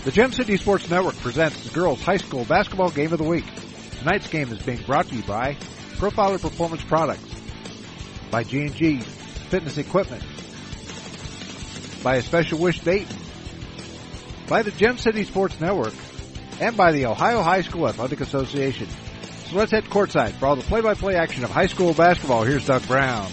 The Gem City Sports Network presents the girls' high school basketball game of the week. Tonight's game is being brought to you by Profiler Performance Products, by G&G Fitness Equipment, by A Special Wish Dayton, by the Gem City Sports Network, and by the Ohio High School Athletic Association. So let's head courtside for all the play-by-play action of high school basketball. Here's Doug Brown.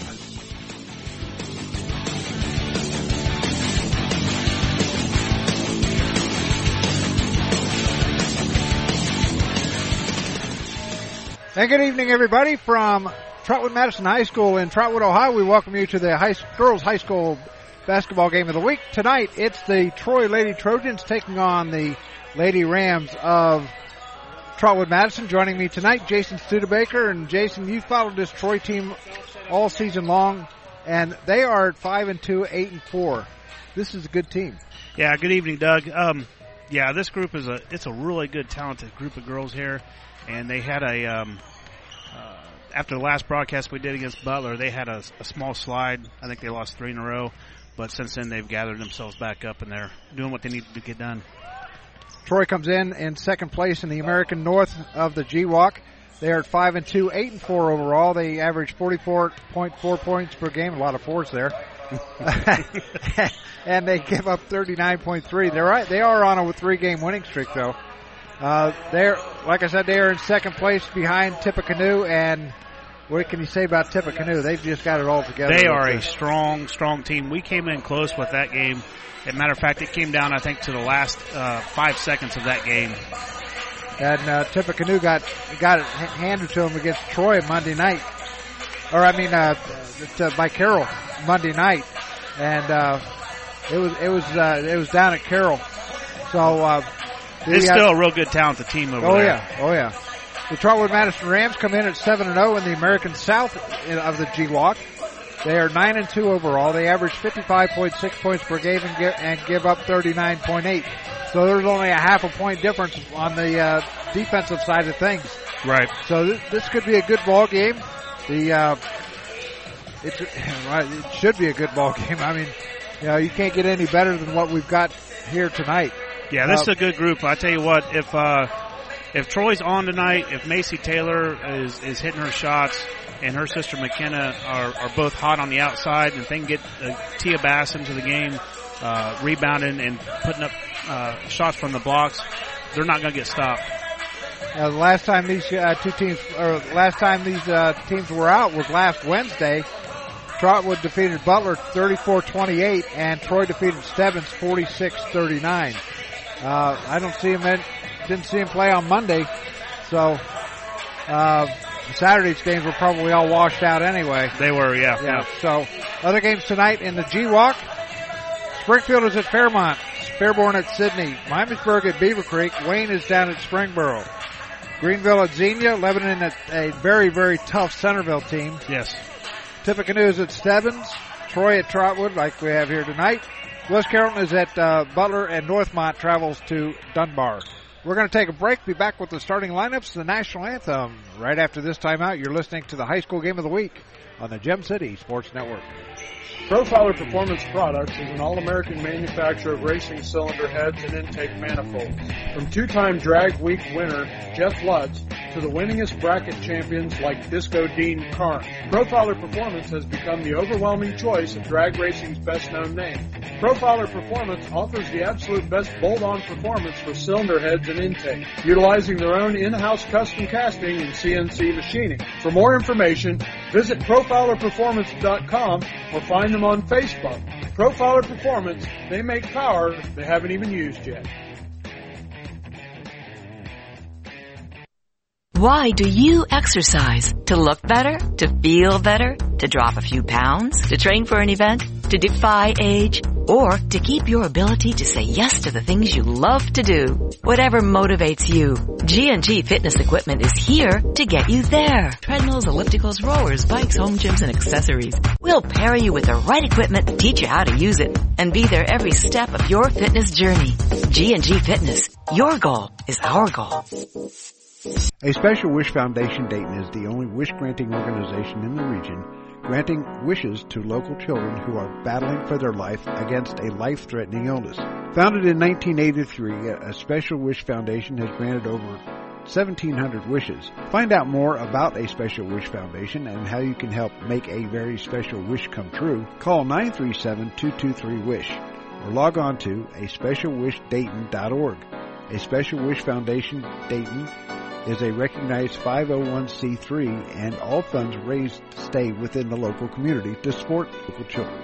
And good evening, everybody, from Trotwood Madison High School in Trotwood, Ohio. We welcome you to the girls' high school basketball game of the week. Tonight, it's the Troy Lady Trojans taking on the Lady Rams of Trotwood Madison. Joining me tonight, Jason Studebaker. And Jason, you followed this Troy team all season long, and they are at 5-2, 8-4. This is a good team. Yeah, good evening, Doug. This group it's a really good, talented group of girls here. And they had after the last broadcast we did against Butler, they had a small slide. I think they lost 3 in a row. But since then, they've gathered themselves back up, and they're doing what they need to get done. Troy comes in second place in the American North of the GWAC. They are at 5-2, 8-4 overall. They average 44.4 points per game. A lot of fours there. And they give up 39.3. They are on a 3-game winning streak, though. Like I said, they are in second place behind Tippecanoe, and what can you say about Tippecanoe? They've just got it all together. They are a strong team. We came in close with that game. As a matter of fact, it came down, I think, to the last 5 seconds of that game. And Tippecanoe got it handed to them against Troy Monday night. By Carroll Monday night, and it was down at Carroll. So. It's still a real good, talented team over there. Oh, yeah. The Trotwood Madison Rams come in at 7-0 in the American South of the GWAC. They are 9-2 overall. They average 55.6 points per game and give up 39.8. So there's only a half a point difference on the defensive side of things. Right. So this could be a good ball game. It should be a good ball game. I mean, you can't get any better than what we've got here tonight. Yeah, this is a good group. I tell you what, if Troy's on tonight, if Macy Taylor is hitting her shots and her sister McKenna are both hot on the outside, and if they can get Tia Bass into the game, rebounding and putting up shots from the blocks, they're not going to get stopped. The last time these teams were out was last Wednesday. Trotwood defeated Butler 34-28, and Troy defeated Stebbins 46-39. Didn't see him play on Monday, so Saturday's games were probably all washed out anyway. They were, yeah. So other games tonight in the GWAC: Springfield is at Fairmont, Fairborn at Sydney, Miamisburg at Beaver Creek, Wayne is down at Springboro, Greenville at Xenia, Lebanon at a very, very tough Centerville team. Yes. Tippecanoe is at Stebbins, Troy at Trotwood, like we have here tonight. West Carrollton is at Butler, and Northmont travels to Dunbar. We're going to take a break. Be back with the starting lineups, the national anthem. Right after this timeout, you're listening to the high school game of the week on the Gem City Sports Network. Profiler Performance Products is an all-American manufacturer of racing cylinder heads and intake manifolds. From 2-time Drag Week winner Jeff Lutz to the winningest bracket champions like Disco Dean Carnes, Profiler Performance has become the overwhelming choice of drag racing's best-known name. Profiler Performance offers the absolute best bolt-on performance for cylinder heads and intake, utilizing their own in-house custom casting and CNC machining. For more information, visit ProfilerPerformance.com or find them on Facebook. Profiler Performance, they make power they haven't even used yet. Why do you exercise? To look better? To feel better? To drop a few pounds? To train for an event? To defy age? Or to keep your ability to say yes to the things you love to do? Whatever motivates you, G&G Fitness Equipment is here to get you there. Treadmills, ellipticals, rollers, bikes, home gyms, and accessories. We'll pair you with the right equipment to teach you how to use it and be there every step of your fitness journey. G&G Fitness. Your goal is our goal. A Special Wish Foundation Dayton is the only wish-granting organization in the region granting wishes to local children who are battling for their life against a life-threatening illness. Founded in 1983, a Special Wish Foundation has granted over 1,700 wishes. Find out more about a Special Wish Foundation and how you can help make a very special wish come true. Call 937-223-WISH or log on to aspecialwishdayton.org. A Special Wish Foundation Dayton is a recognized 501c3, and all funds raised stay within the local community to support local children.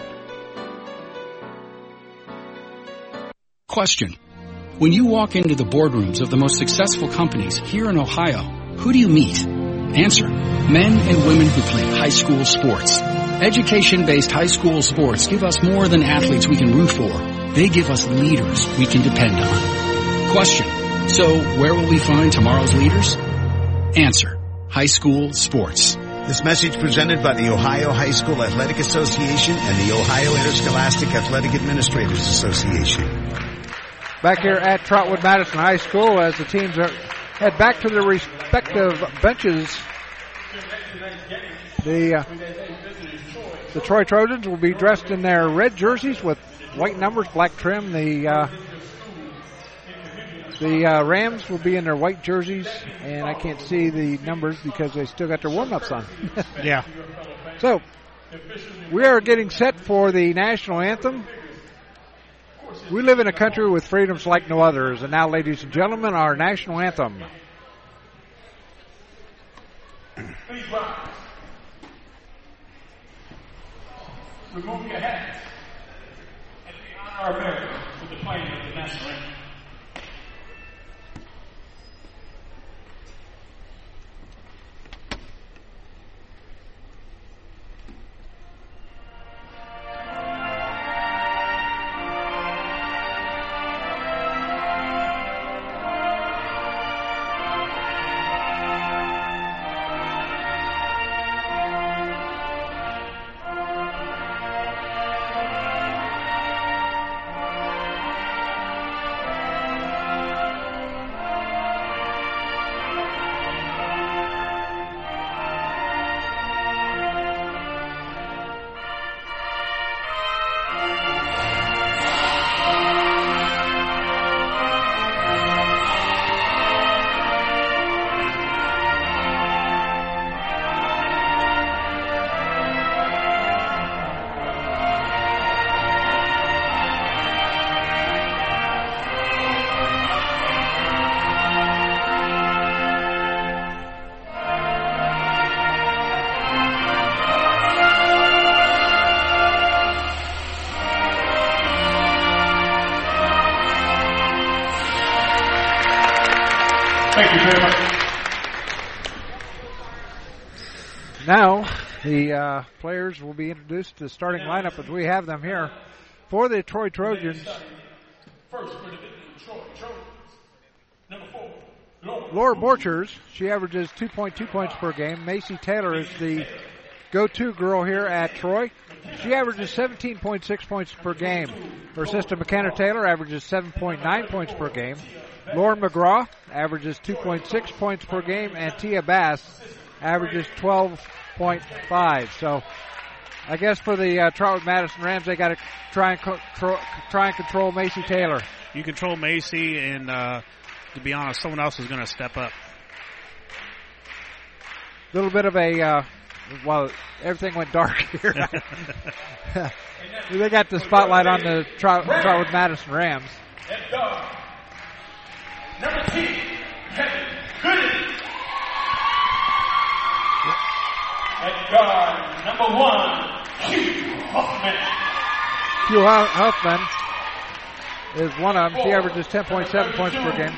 Question. When you walk into the boardrooms of the most successful companies here in Ohio, who do you meet? Answer. Men and women who play high school sports. Education-based high school sports give us more than athletes we can root for. They give us leaders we can depend on. Question. So, where will we find tomorrow's leaders? Answer. High school sports. This message presented by the Ohio High School Athletic Association and the Ohio Interscholastic Athletic Administrators Association. Back here at Trotwood Madison High School as the teams head back to their respective benches. The Troy Trojans will be dressed in their red jerseys with white numbers, black trim. The Rams will be in their white jerseys, and I can't see the numbers because they still got their warm-ups on. Yeah. So, we are getting set for the national anthem. We live in a country with freedoms like no others. And now, ladies and gentlemen, our national anthem. Please rise. Remove your hats as we honor our America with the playing of the national anthem. Thank you very much. Now, the players will be introduced to the starting lineup as we have them here. For the Troy Trojans, First for the Troy Trojans, number 4, Laura Borchers. She averages 2.2 points per game. Macy Taylor is the go-to girl here at Troy. She averages 17.6 points per game. Her sister McKenna Taylor averages 7.9 points per game. Lauren McGraw averages 2.6 points per game, and Tia Bass averages 12.5. So I guess for the Trotwood Madison Rams, they got to try and control Macy Taylor. You control Macy, and to be honest, someone else is going to step up. A little bit of a, everything went dark here. They got the spotlight on the Trotwood Madison Rams. At guard, number 10, Kevin Gooden. At guard, number 1, Hugh Huffman. Hugh Huffman is one of them. She averages 10.7 points per game.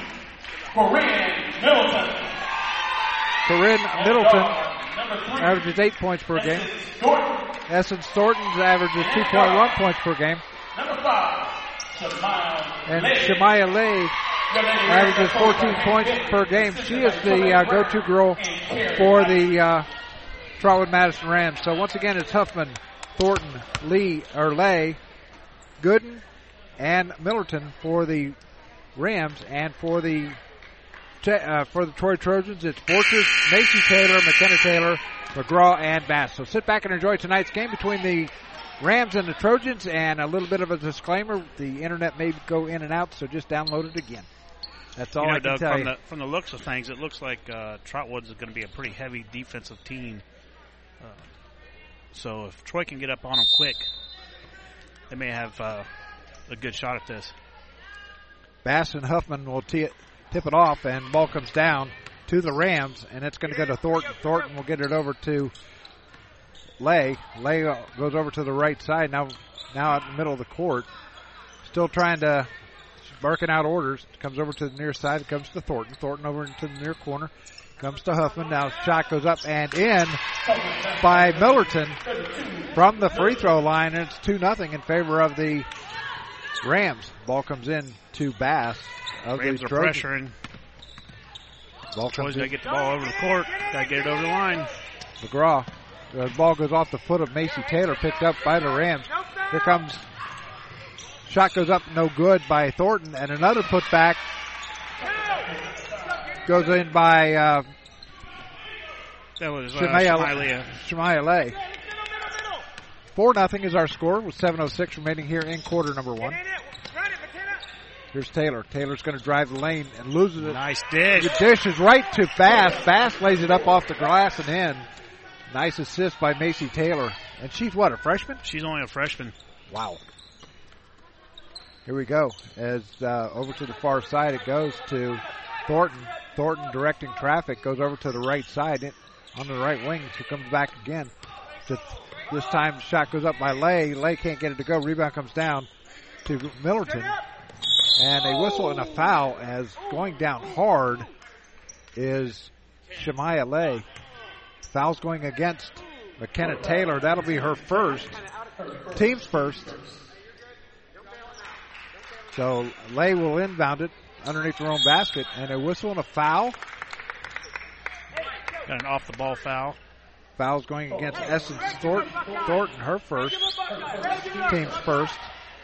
Corinne Middleton averages 8 points per game. Essence Thornton averages 2.1 points per game. Number 5, and Shemaya Lay averages 14 points per game. She is the go-to girl for the Trotwood Madison Rams. So once again, it's Huffman, Thornton, Lay, Gooden, and Millerton for the Rams, and for the Troy Trojans, it's Borchers, Macy Taylor, McKenna Taylor, McGraw and Bass. So sit back and enjoy tonight's game between the Rams and the Trojans, and a little bit of a disclaimer, the internet may go in and out, so just download it again. That's all I can Doug, tell you. From the looks of things, it looks like Trotwood's is going to be a pretty heavy defensive team. So if Troy can get up on them quick, they may have a good shot at this. Bass and Huffman will tip it off, and ball comes down to the Rams, and it's going to go to Thornton. Thornton will get it over to Lay. Lay goes over to the right side, now out in the middle of the court. Still trying to, barking out orders. Comes over to the near side, it comes to Thornton. Thornton over into the near corner. Comes to Huffman. Now shot goes up and in by Millerton from the free throw line, and it's 2-0 in favor of the Rams. Ball comes in to Bass. Rams are pressuring. Troy's got to get the ball over the court. Got to get it over the line. McGraw. The ball goes off the foot of Macy Taylor, picked up by the Rams. Here comes, shot goes up, no good by Thornton, and another putback goes in by that was Shemaiah Lay. 4-0 is our score with 7:06 remaining here in quarter number one. Here's Taylor. Taylor's going to drive the lane and loses it. Nice dish. The dish is right to Bass. Bass lays it up off the glass and in. Nice assist by Macy Taylor. And she's what, a freshman? She's only a freshman. Wow. Here we go. As over to the far side it goes to Thornton. Thornton directing traffic, goes over to the right side on the right wing. She comes back again. This time shot goes up by Lay. Lay can't get it to go. Rebound comes down to Millerton. And a whistle and a foul, as going down hard is Shemaiah Lay. Foul's going against McKenna Taylor. That'll be her first, team's first. So Lay will inbound it underneath her own basket, and a whistle and a foul. Got an off the ball foul. Foul's going against Essence Thornton. Thornton, her first, team's first.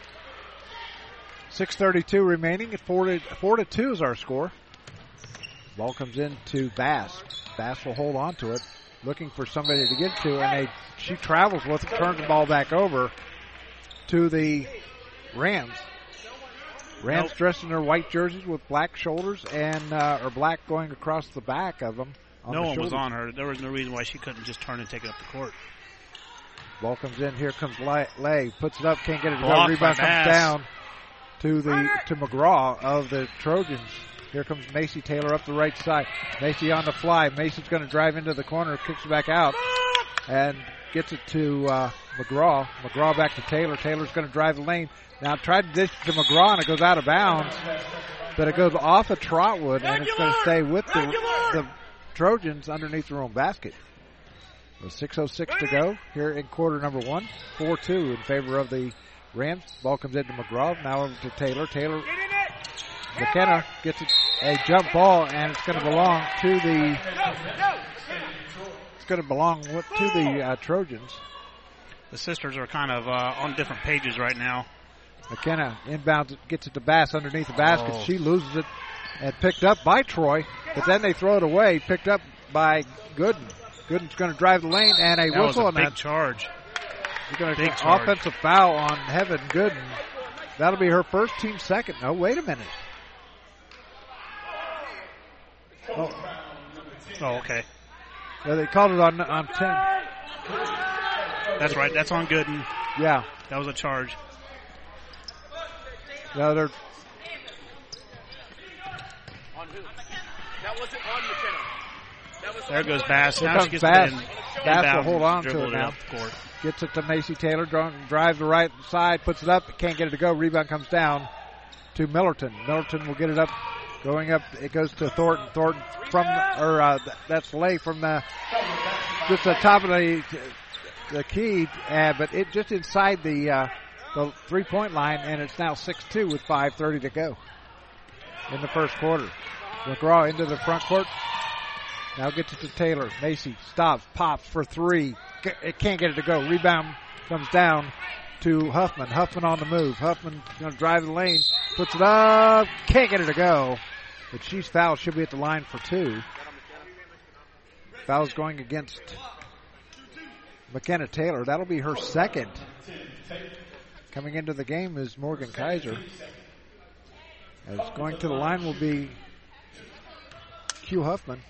6:32 remaining. At 4-2 is our score. Ball comes in to Bass. Bass will hold on to it, looking for somebody to get to, and she travels with it, turns the ball back over to the Rams. Rams dressed in their white jerseys with black shoulders and or black going across the back of them. No one was on her. There was no reason why she couldn't just turn and take it up the court. Ball comes in. Here comes Lay. Puts it up. Can't get it to go. Rebound comes down to McGraw of the Trojans. Here comes Macy Taylor up the right side. Macy on the fly. Macy's going to drive into the corner, kicks it back out, and gets it to McGraw. McGraw back to Taylor. Taylor's going to drive the lane. Now tried to dish to McGraw, and it goes out of bounds. But it goes off of Trotwood, and it's going to stay with the Trojans underneath their own basket. With 6:06 to go here in quarter number one. 4-2 in favor of the Rams. Ball comes into McGraw. Now over to Taylor. Taylor, McKenna gets a jump ball, and it's going to belong to the Trojans. The sisters are kind of on different pages right now. McKenna inbounds, gets it to Bass underneath the basket. She loses it and picked up by Troy, but then they throw it away. Picked up by Gooden. Gooden's going to drive the lane, and a whistle on that. Big charge. He's going to get an offensive foul on Heaven Gooden. That'll be her first, team second. No, wait a minute. Oh, okay. Yeah, they called it on 10. That's right. That's on Gooden. Yeah. That was a charge. No, they're. There goes Bass. Here now comes Bass. Bass will hold on to it now. Gets it to Macy Taylor. Drive the right side. Puts it up. Can't get it to go. Rebound comes down to Millerton. Millerton will get it up. Going up. It goes to Thornton. Thornton from, that's Lay from just the top of the key. But it just inside the 3-point line. And it's now 6-2 with 5:30 to go in the first quarter. McGraw into the front court. Now gets it to Taylor. Macy stops, pops for three. It can't get it to go. Rebound comes down to Huffman. Huffman on the move. Huffman going to drive the lane. Puts it up. Can't get it to go. But she's fouled. She'll be at the line for two. Foul's going against McKenna Taylor. That'll be her second. Coming into the game is Morgan Kaiser. As going to the line will be Q Huffman.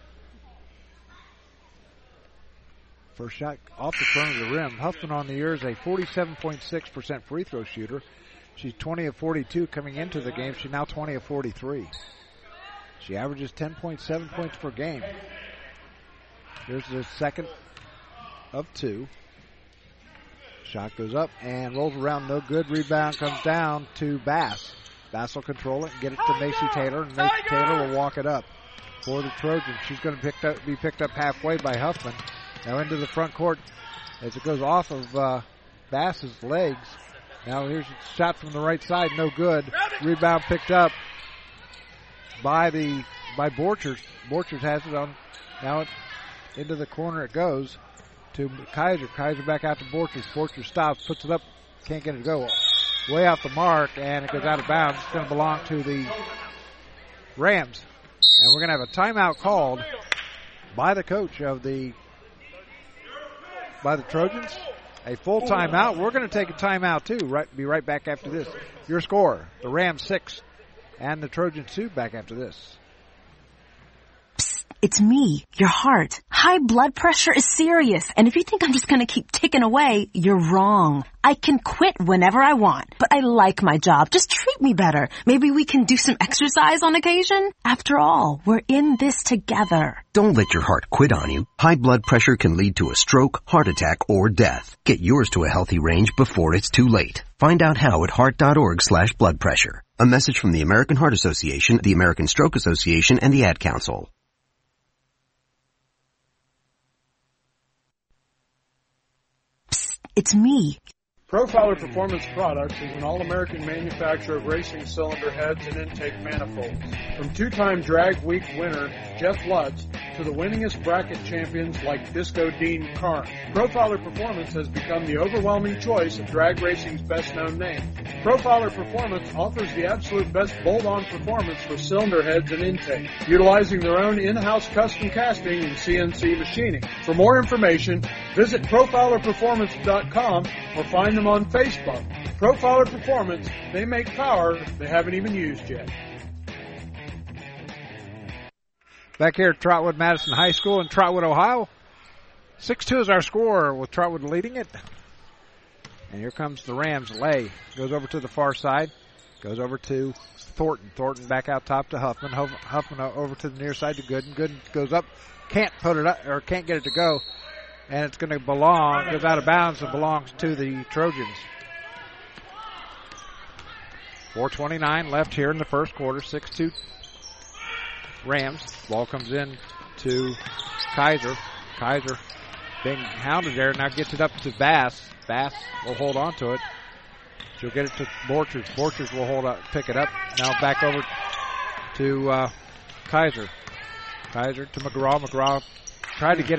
First shot off the front of the rim. Huffman on the year is a 47.6% free throw shooter. She's 20 of 42 coming into the game. She's now 20 of 43. She averages 10.7 points per game. Here's the second of 2. Shot goes up and rolls around, no good. Rebound comes down to Bass. Bass will control it and get it to Macy Taylor, and Macy Taylor will walk it up for the Trojans. She's going to be picked up halfway by Huffman. Now into the front court as it goes off of Bass's legs. Now here's a shot from the right side, no good. Rebound picked up by Borchers. Borchers has it on. Now into the corner it goes to Kaiser. Kaiser back out to Borchers. Borchers stops, puts it up, can't get it to go. Way off the mark, and it goes out of bounds. It's going to belong to the Rams. And we're going to have a timeout called by the coach of by the Trojans. A full timeout. We're going to take a timeout too. Be right back after this. Your score, the Rams 6 and the Trojans 2 back after this. It's me, your heart. High blood pressure is serious, and if you think I'm just gonna keep ticking away, you're wrong. I can quit whenever I want, but I like my job. Just treat me better. Maybe we can do some exercise on occasion? After all, we're in this together. Don't let your heart quit on you. High blood pressure can lead to a stroke, heart attack, or death. Get yours to a healthy range before it's too late. Find out how at heart.org/blood pressure. A message from the American Heart Association, the American Stroke Association, and the Ad Council. It's me. Profiler Performance Products is an all-American manufacturer of racing cylinder heads and intake manifolds. From two-time Drag Week winner Jeff Lutz to the winningest bracket champions like Disco Dean Karn, Profiler Performance has become the overwhelming choice of drag racing's best-known name. Profiler Performance offers the absolute best bolt-on performance for cylinder heads and intake, utilizing their own in-house custom casting and CNC machining. For more information, visit profilerperformance.com or find them on Facebook. Profiler Performance, they make power they haven't even used yet. Back here at Trotwood Madison High School in Trotwood, Ohio. 6-2 is our score with Trotwood leading it. And here comes the Rams. Lay goes over to the far side. Goes over to Thornton. Thornton back out top to Huffman. Huffman over to the near side to Gooden. Gooden goes up. Can't put it up, or can't get it to go. And it's going to goes out of bounds and belongs to the Trojans. 4:29 left here in the first quarter. 6-2 Rams. Ball comes in to Kaiser. Kaiser being hounded there. Now gets it up to Bass. Bass will hold on to it. She'll get it to Borchers. Borchers will pick it up. Now back over to Kaiser. Kaiser to McGraw. McGraw tried to get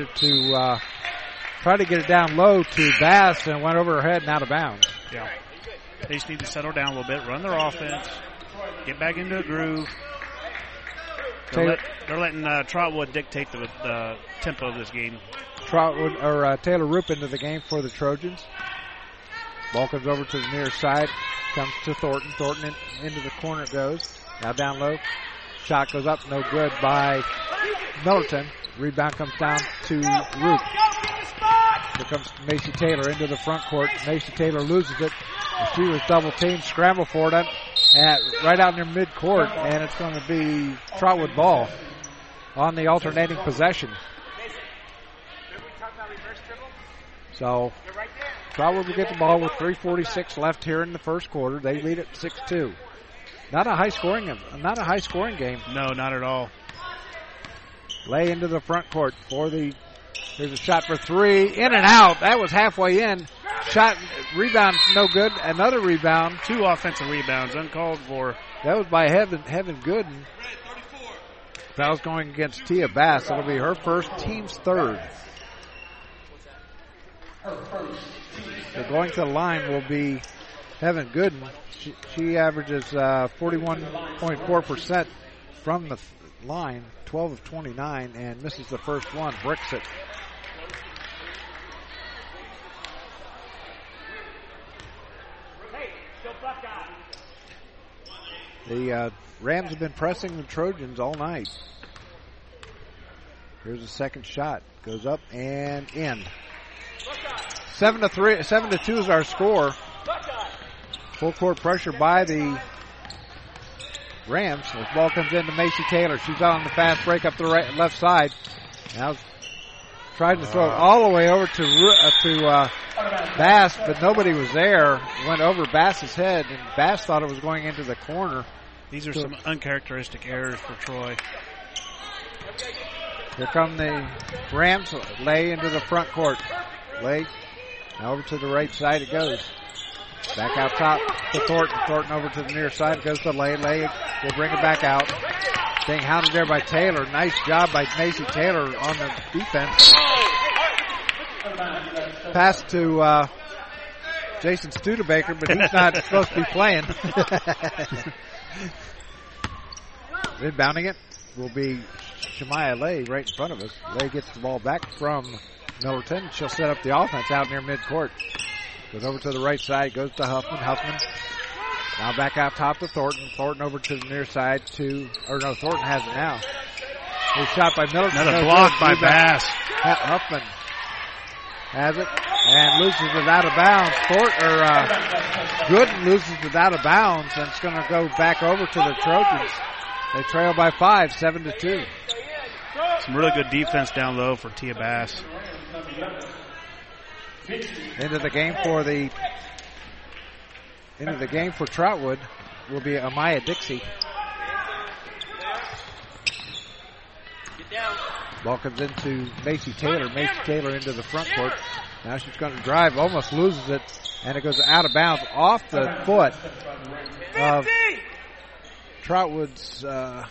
it down low to Bass and went over her head and out of bounds. Yeah. They just need to settle down a little bit, run their offense, get back into a groove. They're letting Trotwood dictate the tempo of this game. Taylor Roop into the game for the Trojans. Ball comes over to the near side, comes to Thornton. Thornton into the corner it goes. Now down low. Shot goes up, no good by Millerton. Rebound comes down to Roop. Here comes Macy Taylor into the front court. Macy Taylor loses it. She was double teamed, scramble for it right out near mid-court, and it's going to be Trotwood ball on the alternating possession. So Trotwood will get the ball with 3:46 left here in the first quarter. They lead it 6-2. Not a high scoring game. No, not at all. Lay into the front court here's a shot for three. In and out. That was halfway in. Shot, rebound, no good. Another rebound. 2 offensive rebounds, uncalled for. That was by Heaven Gooden. Foul's going against Tia Bass. That'll be her first, team's third. So going to the line will be Heaven Gooden. She averages 41.4% from the line, 12 of 29, and misses the first one, bricks it. The Rams have been pressing the Trojans all night. Here's a second shot. Goes up and in. 7-2 is our score. Full court pressure by the Rams. The ball comes into Macy Taylor. She's out on the fast break up the left side. Now tried to throw it all the way over to Bass, but nobody was there. Went over Bass's head, and Bass thought it was going into the corner. These are some uncharacteristic errors for Troy. Here come the Rams. Lay into the front court. Lay over to the right side it goes. Back out top to Thornton. Thornton over to the near side. It goes to Lay. Lay will bring it back out. Being hounded there by Taylor. Nice job by Macy Taylor on the defense. Pass to Jason Studebaker, but he's not supposed to be playing. Inbounding it will be Shemaya Lay right in front of us. Lay gets the ball back from Millerton. She'll set up the offense out near midcourt. Goes over to the right side, goes to Huffman. Huffman now back out top to Thornton. Thornton over to the near side Thornton has it now. Good shot by Millerton. Another block by Bass. Huffman has it and loses it out of bounds. Gooden loses it out of bounds, and it's going to go back over to the Trojans. They trail by 5, 7-2. Some really good defense down low for Tia Bass. Into the game for Trotwood will be Amaya Dixie. Ball comes into Macy Taylor. Macy Taylor into the front court. Now she's going to drive, almost loses it, and it goes out of bounds off the foot of Trotwood's.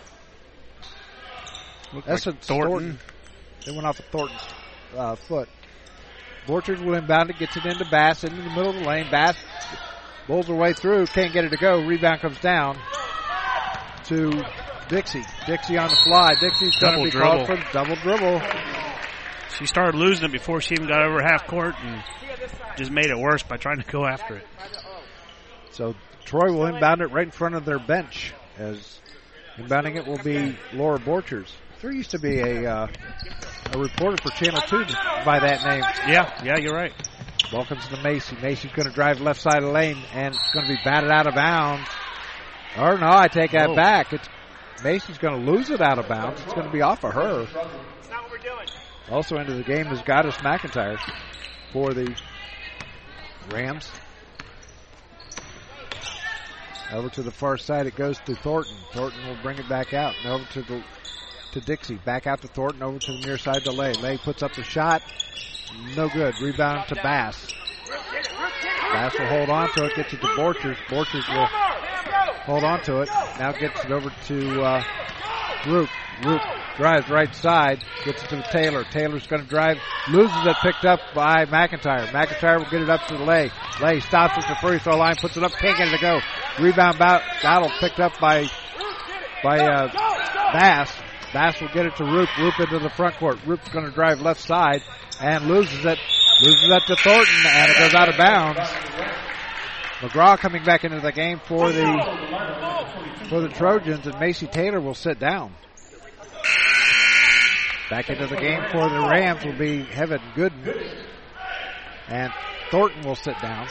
That's like Thornton. It went off of Thornton's foot. Borchers will inbound it, gets it into Bass, into the middle of the lane. Bass bowls her way through, can't get it to go. Rebound comes down to Dixie. Dixie on the fly. Dixie's going to be called for double dribble. She started losing it before she even got over half court and just made it worse by trying to go after it. So Troy will inbound it right in front of their bench. As inbounding it will be Laura Borchers. There used to be a reporter for Channel 2 by that name. Yeah, you're right. Ball comes to Macy. Macy's going to drive left side of the lane, and it's going to be batted out of bounds. Or no, I take that back. Macy's going to lose it out of bounds. It's going to be off of her. That's not what we're doing. Also into the game is Goddess McIntyre for the Rams. Over to the far side, it goes to Thornton. Thornton will bring it back out. And over to Dixie. Back out to Thornton. Over to the near side to Lay. Lay puts up the shot. No good. Rebound to Bass. Bass will hold on to it. Gets it to Borchers. Borchers will hold on to it. Now gets it over to Roop. Roop drives right side. Gets it to Taylor. Taylor's going to drive. Loses it. Picked up by McIntyre. McIntyre will get it up to Lay. Lay stops at the free throw line. Puts it up. Can't get it to go. Rebound battle picked up by Bass. Bass will get it to Roop. Roop into the front court. Roop's going to drive left side and loses it. Loses it to Thornton, and it goes out of bounds. McGraw coming back into the game for the Trojans, and Macy Taylor will sit down. Back into the game for the Rams will be Heaven Gooden, and Thornton will sit down.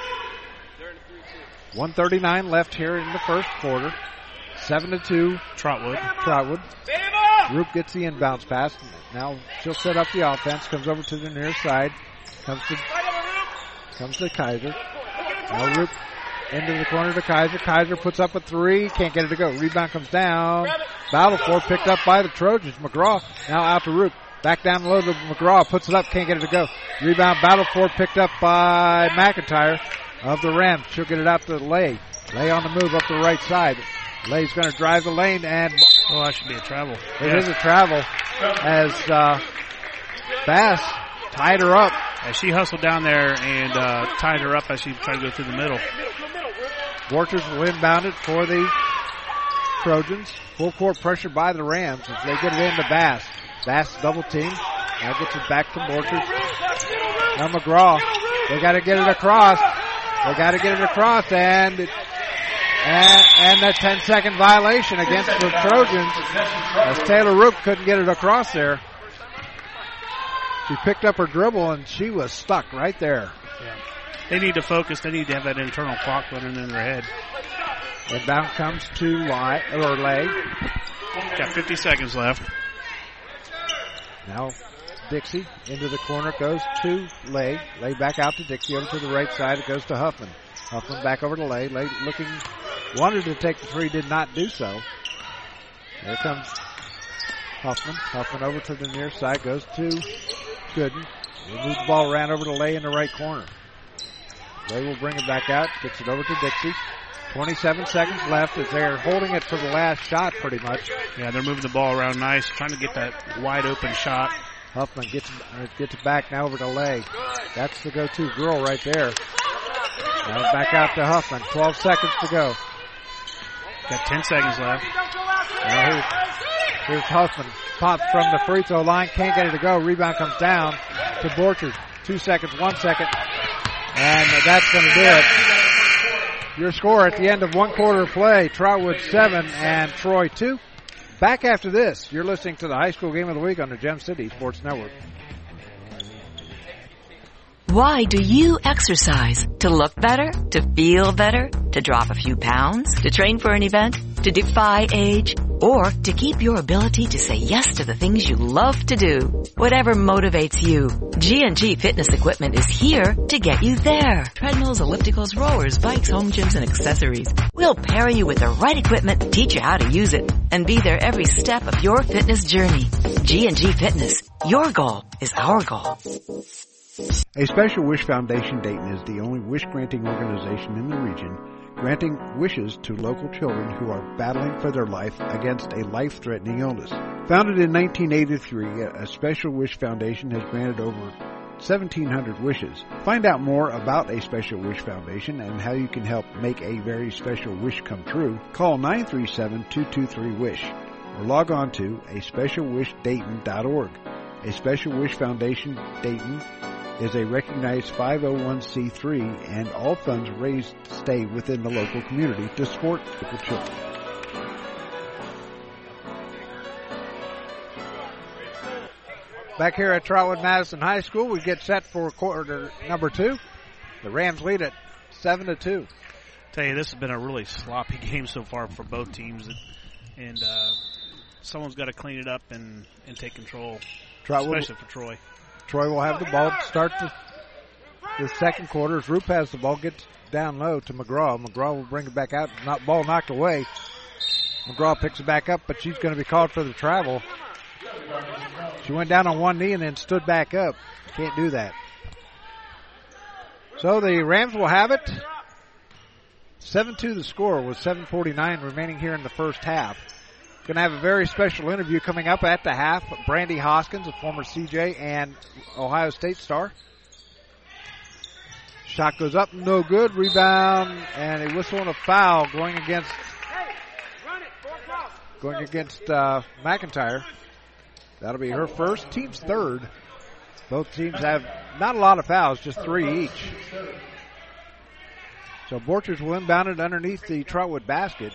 1:39 left here in the first quarter. 7-2 Trotwood. Roop gets the inbounds pass. Now she'll set up the offense. Comes over to the near side. Comes to Kaiser. Now Roop into the corner to Kaiser. Kaiser puts up a three. Can't get it to go. Rebound comes down. Battle for it picked up by the Trojans. McGraw now out to Roop. Back down low to McGraw. Puts it up. Can't get it to go. Rebound battle for it picked up by McIntyre of the Rams. She'll get it out to Lay. Lay on the move up the right side. Lay's going to drive the lane, and that should be a travel. It is a travel as Bass tied her up. As she hustled down there and tied her up as she tried to go through the middle. Borchers will inbound it for the Trojans. Full court pressure by the Rams as they get it into Bass. Bass double team. Now gets it back to Borchers. Now McGraw. They got to get it across. And And that 10-second violation against the Trojans as Taylor Roop couldn't get it across there. She picked up her dribble and she was stuck right there. Yeah. They need to focus. They need to have that internal clock running in their head. Inbound comes to Lay. Got 50 seconds left. Now Dixie into the corner, goes to Lay. Lay back out to Dixie, over to the right side. It goes to Huffman. Huffman back over to Lay. Lay wanted to take the three, did not do so. There comes Huffman. Huffman over to the near side, goes to Gooden. We'll move the ball around over to Lay in the right corner. Lay will bring it back out, gets it over to Dixie. 27 seconds left as they're holding it for the last shot pretty much. Yeah, they're moving the ball around nice, trying to get that wide open shot. Huffman gets it back now over to Lay. That's the go-to girl right there. Now back out to Huffman. 12 seconds to go. Got 10 seconds left. Now here's Huffman. Pops from the free throw line. Can't get it to go. Rebound comes down to Borchers. 2 seconds, 1 second. And that's going to do it. Your score at the end of one quarter of play, Trotwood 7 and Troy 2. Back after this, you're listening to the high school game of the week on the Gem City Sports Network. Why do you exercise? To look better? To feel better? To drop a few pounds? To train for an event? To defy age? Or to keep your ability to say yes to the things you love to do? Whatever motivates you, G&G Fitness Equipment is here to get you there. Treadmills, ellipticals, rollers, bikes, home gyms, and accessories. We'll pair you with the right equipment, teach you how to use it, and be there every step of your fitness journey. G&G Fitness. Your goal is our goal. A Special Wish Foundation Dayton is the only wish-granting organization in the region granting wishes to local children who are battling for their life against a life-threatening illness. Founded in 1983, a Special Wish Foundation has granted over 1,700 wishes. Find out more about a Special Wish Foundation and how you can help make a very special wish come true. Call 937-223-WISH or log on to aspecialwishdayton.org. A Special Wish Foundation Dayton is a recognized 501c3, and all funds raised stay within the local community to support local children. Back here at Trotwood Madison High School, we get set for quarter number 2. The Rams lead it 7-2. Tell you, this has been a really sloppy game so far for both teams, and someone's got to clean it up and take control, especially for Troy. Troy will have the ball to start the second quarter. As Roop has the ball, gets down low to McGraw. McGraw will bring it back out. Ball knocked away. McGraw picks it back up, but she's going to be called for the travel. She went down on one knee and then stood back up. Can't do that. So the Rams will have it. 7-2 the score with 7:49 remaining here in the first half. Going to have a very special interview coming up at the half. Brandy Hoskins, a former CJ and Ohio State star. Shot goes up, no good. Rebound, and a whistle and a foul going against McIntyre. That'll be her first, team's third. Both teams have not a lot of fouls, just 3 each. So Borchers will inbound it underneath the Trotwood basket.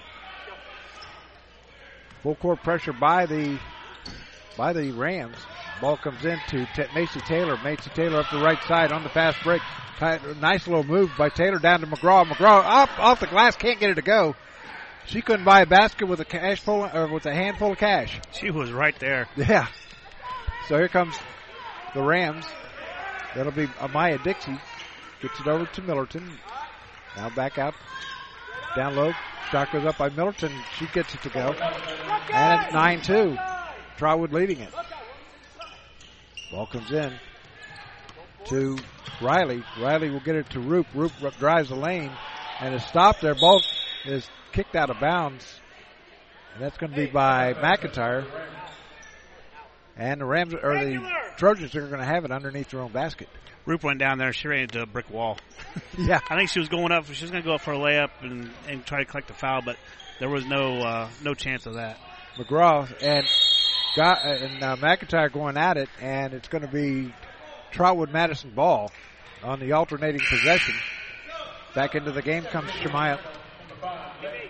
Full court pressure by the Rams. Ball comes in to Macy Taylor. Macy Taylor up the right side on the fast break. Nice little move by Taylor down to McGraw. McGraw up off the glass, can't get it to go. She couldn't buy a basket with a handful of cash. She was right there. Yeah. So here comes the Rams. That'll be Amaya Dixie. Gets it over to Millerton. Now back out. Down low. Shot goes up by Millerton. She gets it to go. And it's 9-2. Trotwood leading it. Ball comes in to Riley. Riley will get it to Roop. Roop drives the lane and is stopped there. Ball is kicked out of bounds. And that's going to be by McIntyre. And the Rams or the Trojans are going to have it underneath their own basket. Roop went down there. She ran into a brick wall. Yeah. I think she was going up. She was going to go up for a layup and try to collect the foul, but there was no chance of that. McGraw and McIntyre going at it, and it's going to be Trotwood Madison ball on the alternating possession. Back into the game comes Shemaya.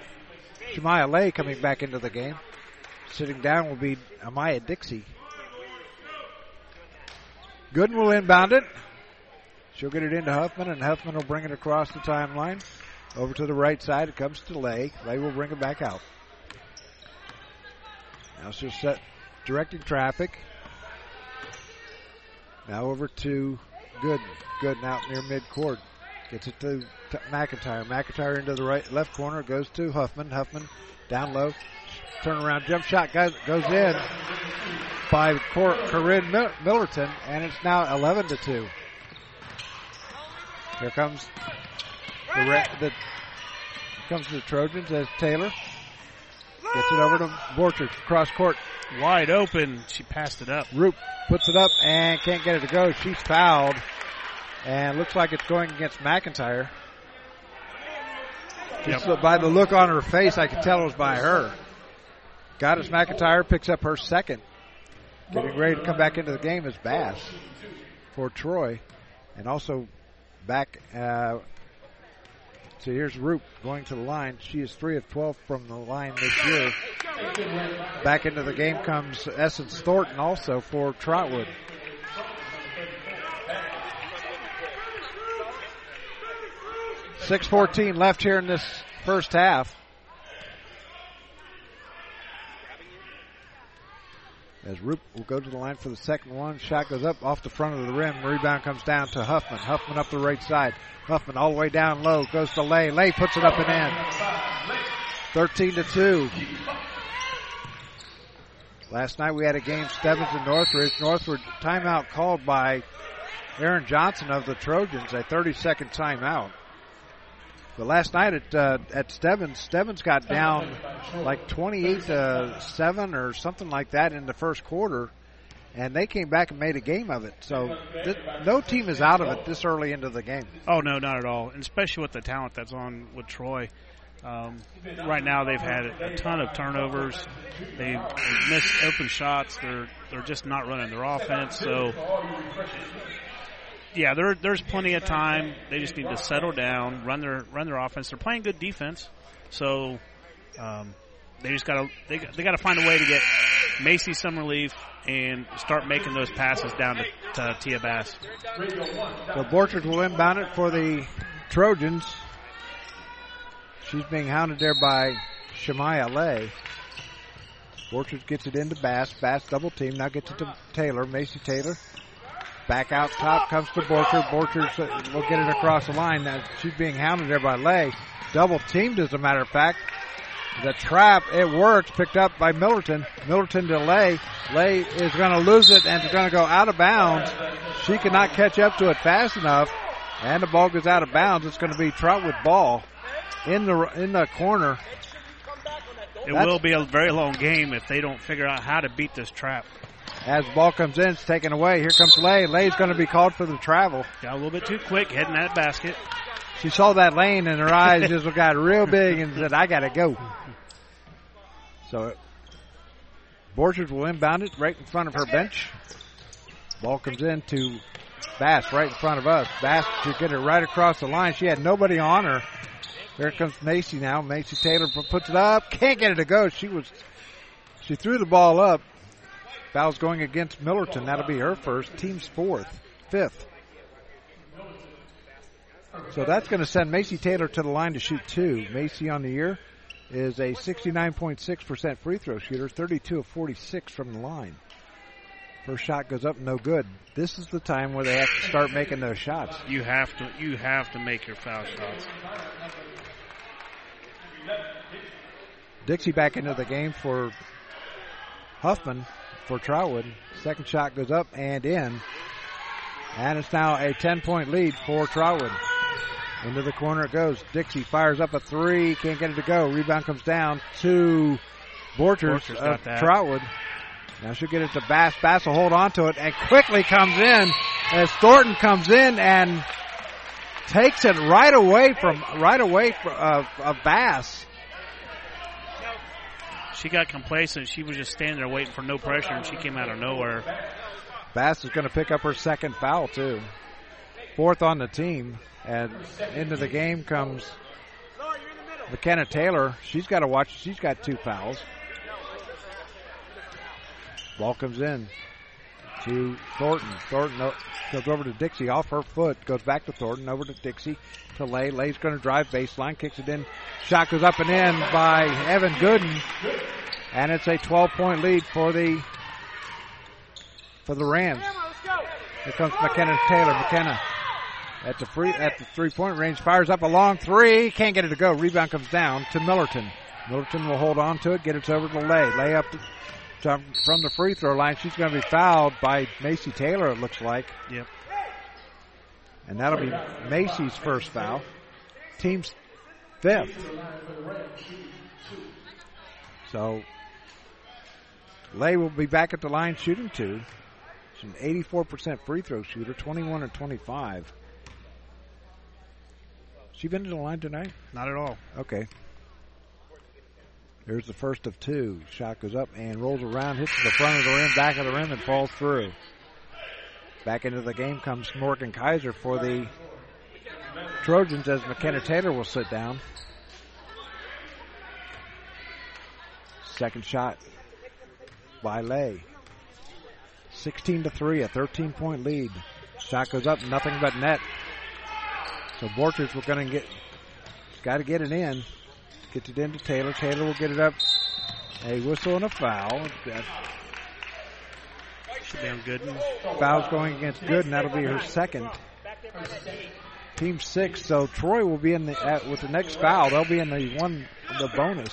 Shemaya Lay coming back into the game. Sitting down will be Amaya Dixie. Gooden will inbound it. She'll get it into Huffman, and Huffman will bring it across the timeline. Over to the right side, it comes to Lay. Lay will bring it back out. Now she'll set directing traffic. Now over to Gooden. Gooden out near midcourt. Gets it to McIntyre. McIntyre into the left corner. Goes to Huffman. Huffman down low. Turnaround jump shot goes in by Corinne Millerton, and it's now 11-2. Here comes the Trojans as Taylor gets it over to Borchard. Cross court. Wide open. She passed it up. Roop puts it up and can't get it to go. She's fouled. And looks like it's going against McIntyre. Yep. By the look on her face, I could tell it was by her. Goddess McIntyre picks up her second. Getting ready to come back into the game is Bass for Troy. And also back, so here's Roop going to the line. She is 3 of 12 from the line this year. Back into the game comes Essence Thornton also for Trotwood. .6:14 left here in this first half. As Roop will go to the line for the second one. Shot goes up off the front of the rim. Rebound comes down to Huffman. Huffman up the right side. Huffman all the way down low. Goes to Lay. Lay puts it up and in. 13-2. Last night we had a game, Stebbins and Northridge. Northridge timeout called by Aaron Johnson of the Trojans, a 30-second timeout. But last night at Stebbins got down like 28-7 or something like that in the first quarter, and they came back and made a game of it. So no team is out of it this early into the game. Oh, no, not at all, and especially with the talent that's on with Troy. Right now they've had a ton of turnovers. They've missed open shots. They're just not running their offense. So, yeah, there's plenty of time. They just need to settle down, run their offense. They're playing good defense, so they just they gotta find a way to get Macy some relief and start making those passes down to Tia Bass. So Borchard will inbound it for the Trojans. She's being hounded there by Shemaya Lay. Borchard gets it into Bass. Bass double team. Now gets it to Taylor. Macy Taylor. Back out top comes to Borchard. Borchard will get it across the line. Now she's being hounded there by Lay. Double teamed, as a matter of fact. The trap, it works. Picked up by Millerton. Millerton to Lay. Lay is going to lose it and it's going to go out of bounds. She cannot catch up to it fast enough. And the ball goes out of bounds. It's going to be Trotwood ball in the corner. It will be a very long game if they don't figure out how to beat this trap. As the ball comes in, it's taken away. Here comes Lay. Lay's going to be called for the travel. Got a little bit too quick heading that basket. She saw that lane and her eyes just got real big and said, I got to go. So Borchard will inbound it right in front of her bench. Ball comes in to Bass right in front of us. Bass should get it right across the line. She had nobody on her. Here comes Macy now. Macy Taylor puts it up. Can't get it to go. She threw the ball up. Foul's going against Millerton. That'll be her first. Team's fifth. So that's going to send Macy Taylor to the line to shoot two. Macy on the year is a 69.6% free throw shooter, 32 of 46 from the line. First shot goes up, no good. This is the time where they have to start making those shots. You have to make your foul shots. Dixie back into the game for Huffman for Trotwood. Second shot goes up and in. And it's now a 10-point lead for Trotwood. Into the corner it goes. Dixie fires up a three. Can't get it to go. Rebound comes down to Borchard of Trotwood. Now she'll get it to Bass. Bass will hold on to it and quickly comes in as Thornton comes in and takes it right away from Bass. She got complacent. She was just standing there waiting for no pressure, and she came out of nowhere. Bass is going to pick up her second foul, too. Fourth on the team. And into the game comes McKenna Taylor, she's got to watch. She's got 2 fouls. Ball comes in to Thornton. Thornton goes over to Dixie off her foot. Goes back to Thornton, over to Dixie, to Lay. Lay's going to drive baseline, kicks it in. Shot goes up and in by Evan Gooden. And it's a 12-point lead for the Rams. Here comes McKenna Taylor. McKenna at the 3-point range, fires up a long 3. Can't get it to go. Rebound comes down to Millerton. Millerton will hold on to it, get it over to Lay. Lay up from the free throw line. She's going to be fouled by Macy Taylor, it looks like. Yep. And that'll be Macy's first foul. Team's 5th. So Lay will be back at the line shooting 2. She's an 84% free throw shooter, 21 and 25. She been to the line tonight? Not at all. Okay. There's the first of 2. Shot goes up and rolls around, hits the front of the rim, back of the rim, and falls through. Back into the game comes Morgan Kaiser for the Trojans as McKenna Taylor will sit down. Second shot by Lay. 16-3, a 13-point lead. Shot goes up, nothing but net. So Borchers we're going to got to get it in. Gets it into Taylor. Taylor will get it up. A whistle and a foul. Should be on Gooden. Foul's going against Gooden. That'll be her second. Team 6. So Troy will be in with the next foul. They'll be in the bonus.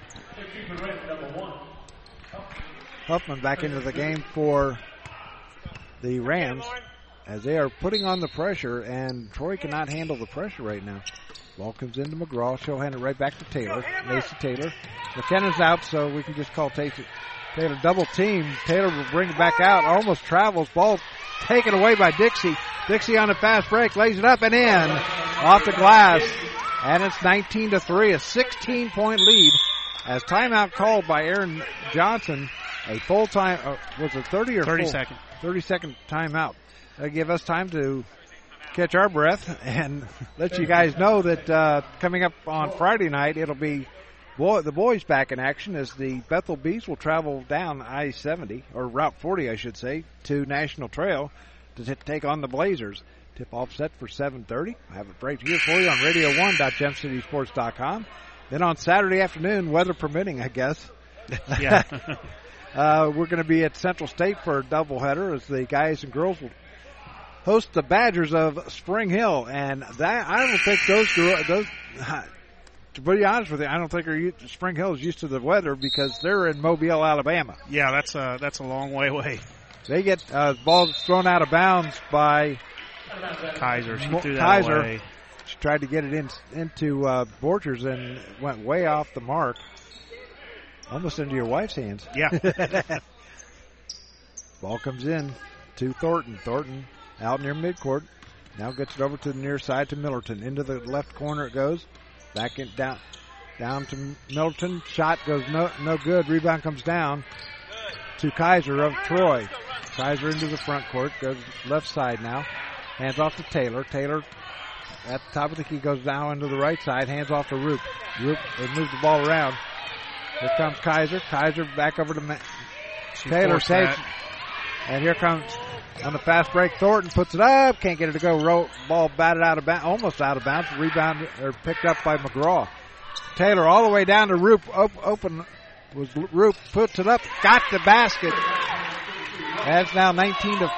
Huffman back into the game for the Rams as they are putting on the pressure, and Troy cannot handle the pressure right now. Ball comes into McGraw. She'll hand it right back to Taylor. Macy Taylor. McKenna's out, so we can just call Taylor double team. Taylor will bring it back out. Almost travels. Ball taken away by Dixie. Dixie on a fast break. Lays it up and in. Off the glass. And it's 19-3. A 16-point lead. As timeout called by Aaron Johnson. A full time, was it 30 or 30 full? second. 30-second timeout. That'll give us time to catch our breath and let you guys know that coming up on Friday night, it'll be the boys back in action as the Bethel Bees will travel down I-70, or Route 40, I should say, to National Trail to take on the Blazers. Tip-off set for 7:30. I have it right here for you on radio1.gemcitysports.com. Then on Saturday afternoon, weather permitting, I guess. Yeah. We're going to be at Central State for a doubleheader as the guys and girls will host the Badgers of Spring Hill, and that I don't think those to be honest with you, I don't think Spring Hill is used to the weather because they're in Mobile, Alabama. Yeah, that's a long way away. They get balls thrown out of bounds by Kaiser. She threw that Kaiser. away. She tried to get it into Borchers and went way off the mark, almost into your wife's hands. Yeah. Ball comes in to Thornton. Thornton out near midcourt. Now gets it over to the near side to Millerton. Into the left corner it goes. Back in down to Millerton. Shot goes no good. Rebound comes down to Kaiser of Troy. Kaiser into the front court. Goes left side now. Hands off to Taylor. Taylor at the top of the key goes down into the right side. Hands off to Roop. Roop moves the ball around. Here comes Kaiser. Kaiser back over to Taylor. Saves. And here comes on the fast break. Thornton puts it up. Can't get it to go. Ball batted out of bounds. Almost out of bounds. Rebound or picked up by McGraw. Taylor all the way down to Roop. Open was Roop. Puts it up. Got the basket. That's now 19-5.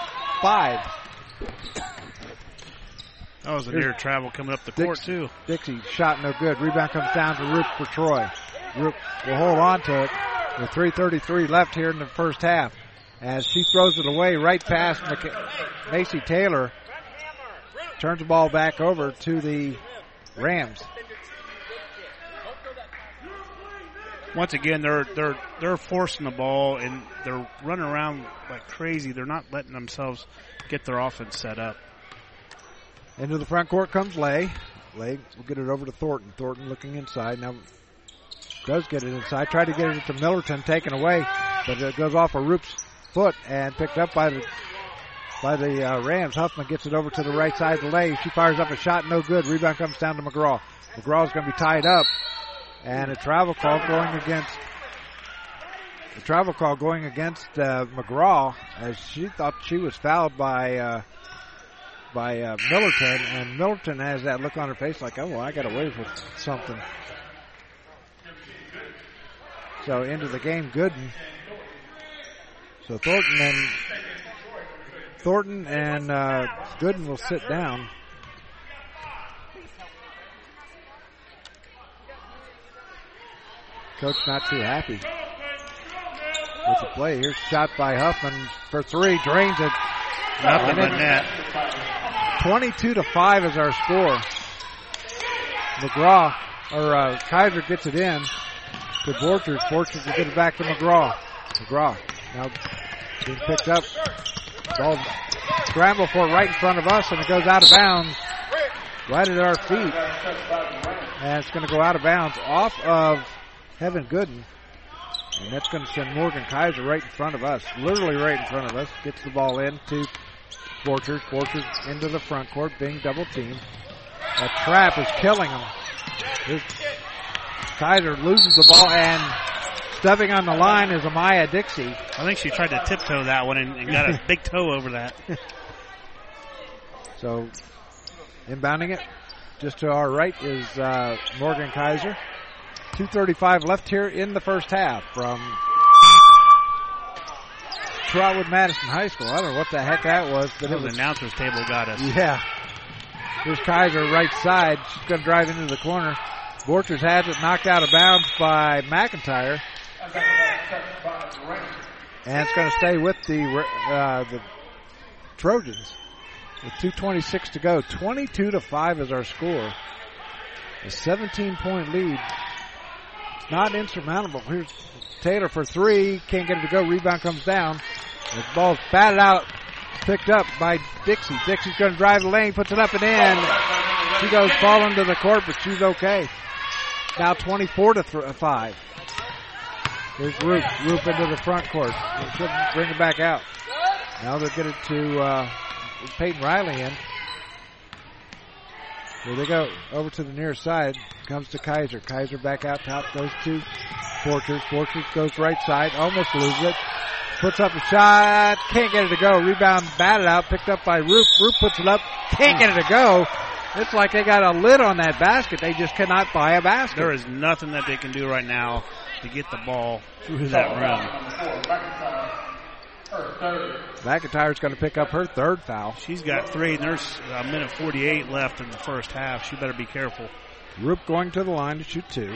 That was a near travel coming up the court, too. Dixie shot no good. Rebound comes down to Roop for Troy. Roop will hold on to it with 3:33 left here in the first half. As she throws it away right past Macy Taylor. Turns the ball back over to the Rams. Once again, they're forcing the ball and they're running around like crazy. They're not letting themselves get their offense set up. Into the front court comes Lay. Lay will get it over to Thornton. Thornton looking inside. Now does get it inside. Tried to get it to Millerton, taken away, but it goes off of Roop's foot and picked up by the Rams. Huffman gets it over to the right side of the Lay. She fires up a shot, no good. Rebound comes down to McGraw. McGraw's going to be tied up, And a travel call going against McGraw, as she thought she was fouled by Millerton, and Millerton has that look on her face like, oh, well, I got away with something. So into the game, Gooden. So Thornton and Gooden will sit down. Coach not too happy with the play. Here's a shot by Huffman for three. Drains it. Nothing but net. 22-5 is our score. Kaiser gets it in to Borchers. Borchers will get it back to McGraw. McGraw now being picked up. Ball scramble for it right in front of us, and it goes out of bounds right at our feet. And it's going to go out of bounds off of Heaven Gooden. And that's going to send Morgan Kaiser right in front of us, literally right in front of us. Gets the ball in to Borchers. Borchers into the front court, being double teamed. That trap is killing him. Kaiser loses the ball, and stepping on the line is Amaya Dixie. I think she tried to tiptoe that one and got a big toe over that. So, inbounding it just to our right is Morgan Kaiser. 2:35 left here in the first half from Trotwood Madison High School. I don't know what the heck that was, but the announcer's table got us. Yeah. Here's Kaiser right side. She's going to drive into the corner. Borchers has it knocked out of bounds by McIntyre. And it's going to stay with the Trojans with 2:26 to go. 22-5 is our score. A 17-point lead. It's not insurmountable. Here's Taylor for three. Can't get it to go. Rebound comes down. The ball's batted out. Picked up by Dixie. Dixie's going to drive the lane. Puts it up and in. She goes falling to the court, but she's okay. Now 24-5. Here's Roop. Roop into the front court. She'll bring it back out. Now they'll get it to Peyton Riley in. Here they go. Over to the near side. Comes to Kaiser. Kaiser back out top. Goes to Borchers. Borchers goes right side. Almost loses it. Puts up a shot. Can't get it to go. Rebound batted out. Picked up by Roop. Roop puts it up. Can't get it to go. It's like they got a lid on that basket. They just cannot buy a basket. There is nothing that they can do right now to get the ball through that rim. McIntyre's going to pick up her third foul. She's got three, and there's a minute 48 left in the first half. She better be careful. Roop going to the line to shoot two.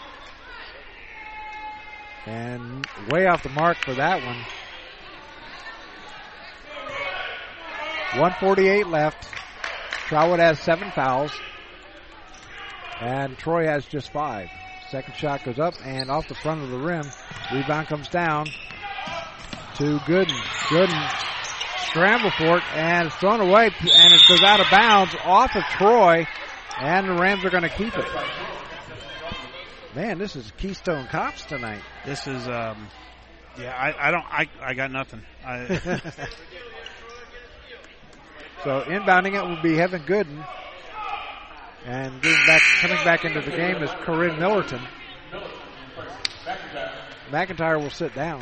And way off the mark for that one. 1:48 left. Trotwood has 7 fouls. And Troy has just 5. Second shot goes up and off the front of the rim. Rebound comes down to Gooden. Gooden scramble for it and it's thrown away and it goes out of bounds off of Troy. And the Rams are going to keep it. Man, this is Keystone Cops tonight. This is, I got nothing. So inbounding it will be Heaven Gooden. And coming back into the game is Corinne Millerton. McIntyre will sit down.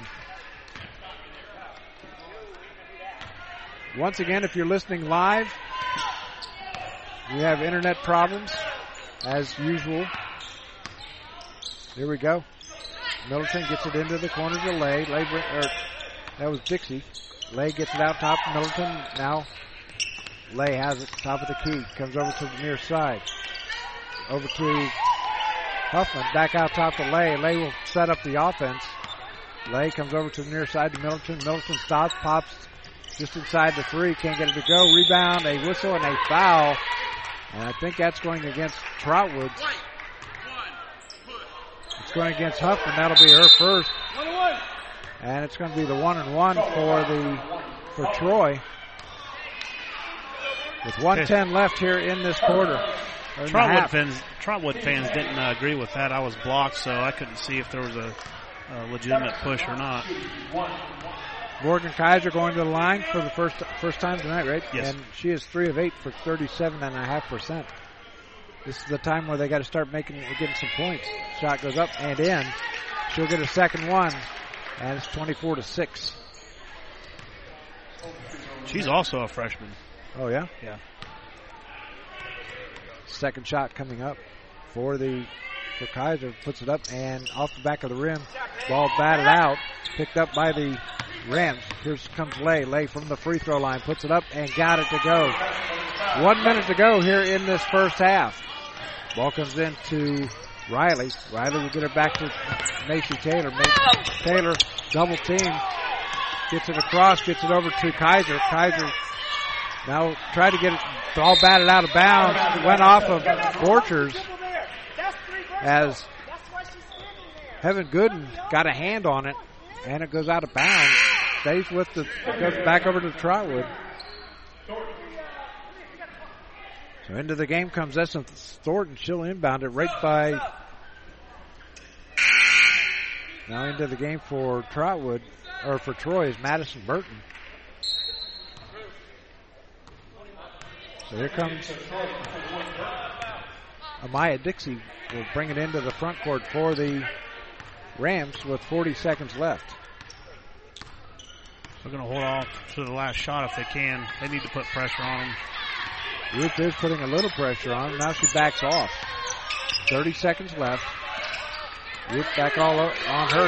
Once again, if you're listening live, we have internet problems as usual. Here we go. Millerton gets it into the corner to Lay. That was Dixie. Lay gets it out top to Millerton. Now Lay has it top of the key. Comes over to the near side. Over to Huffman. Back out top to Lay. Lay will set up the offense. Lay comes over to the near side to Millerton. Millerton stops, pops just inside the three. Can't get it to go. Rebound, a whistle, and a foul. And I think that's going against Trotwood. It's going against Huffman. That'll be her first. And it's going to be the 1-and-1 for Troy. With 1:10 left here in this quarter. Trotwood fans didn't agree with that. I was blocked, so I couldn't see if there was a legitimate push or not. Morgan Kaiser going to the line for the first time tonight, right? Yes. And she is 3 of 8 for 37.5%. This is the time where they got to start getting some points. Shot goes up and in. She'll get a second one, and it's 24-6. She's also a freshman. Oh, yeah? Yeah. Second shot coming up for Kaiser. Puts it up and off the back of the rim. Ball batted out. Picked up by the Rams. Here comes Lay. Lay from the free throw line. Puts it up and got it to go. 1 minute to go here in this first half. Ball comes in to Riley. Riley will get it back to Macy Taylor. Taylor double team. Gets it across. Gets it over to Kaiser. Kaiser now tried to get it all batted out of bounds. It went off of Borchers as Heaven Gooden got a hand on it, and it goes out of bounds. Stays with goes back over to Trotwood. So into the game comes Essence Thornton. She'll inbound it right by. Now into the game for Trotwood, or for Troy, is Madison Burton. So here comes Amaya Dixie. Will bring it into the front court for the Rams with 40 seconds left. They're going to hold off to the last shot if they can. They need to put pressure on them. Ruth is putting a little pressure on them. Now she backs off. 30 seconds left. Ruth back all on her.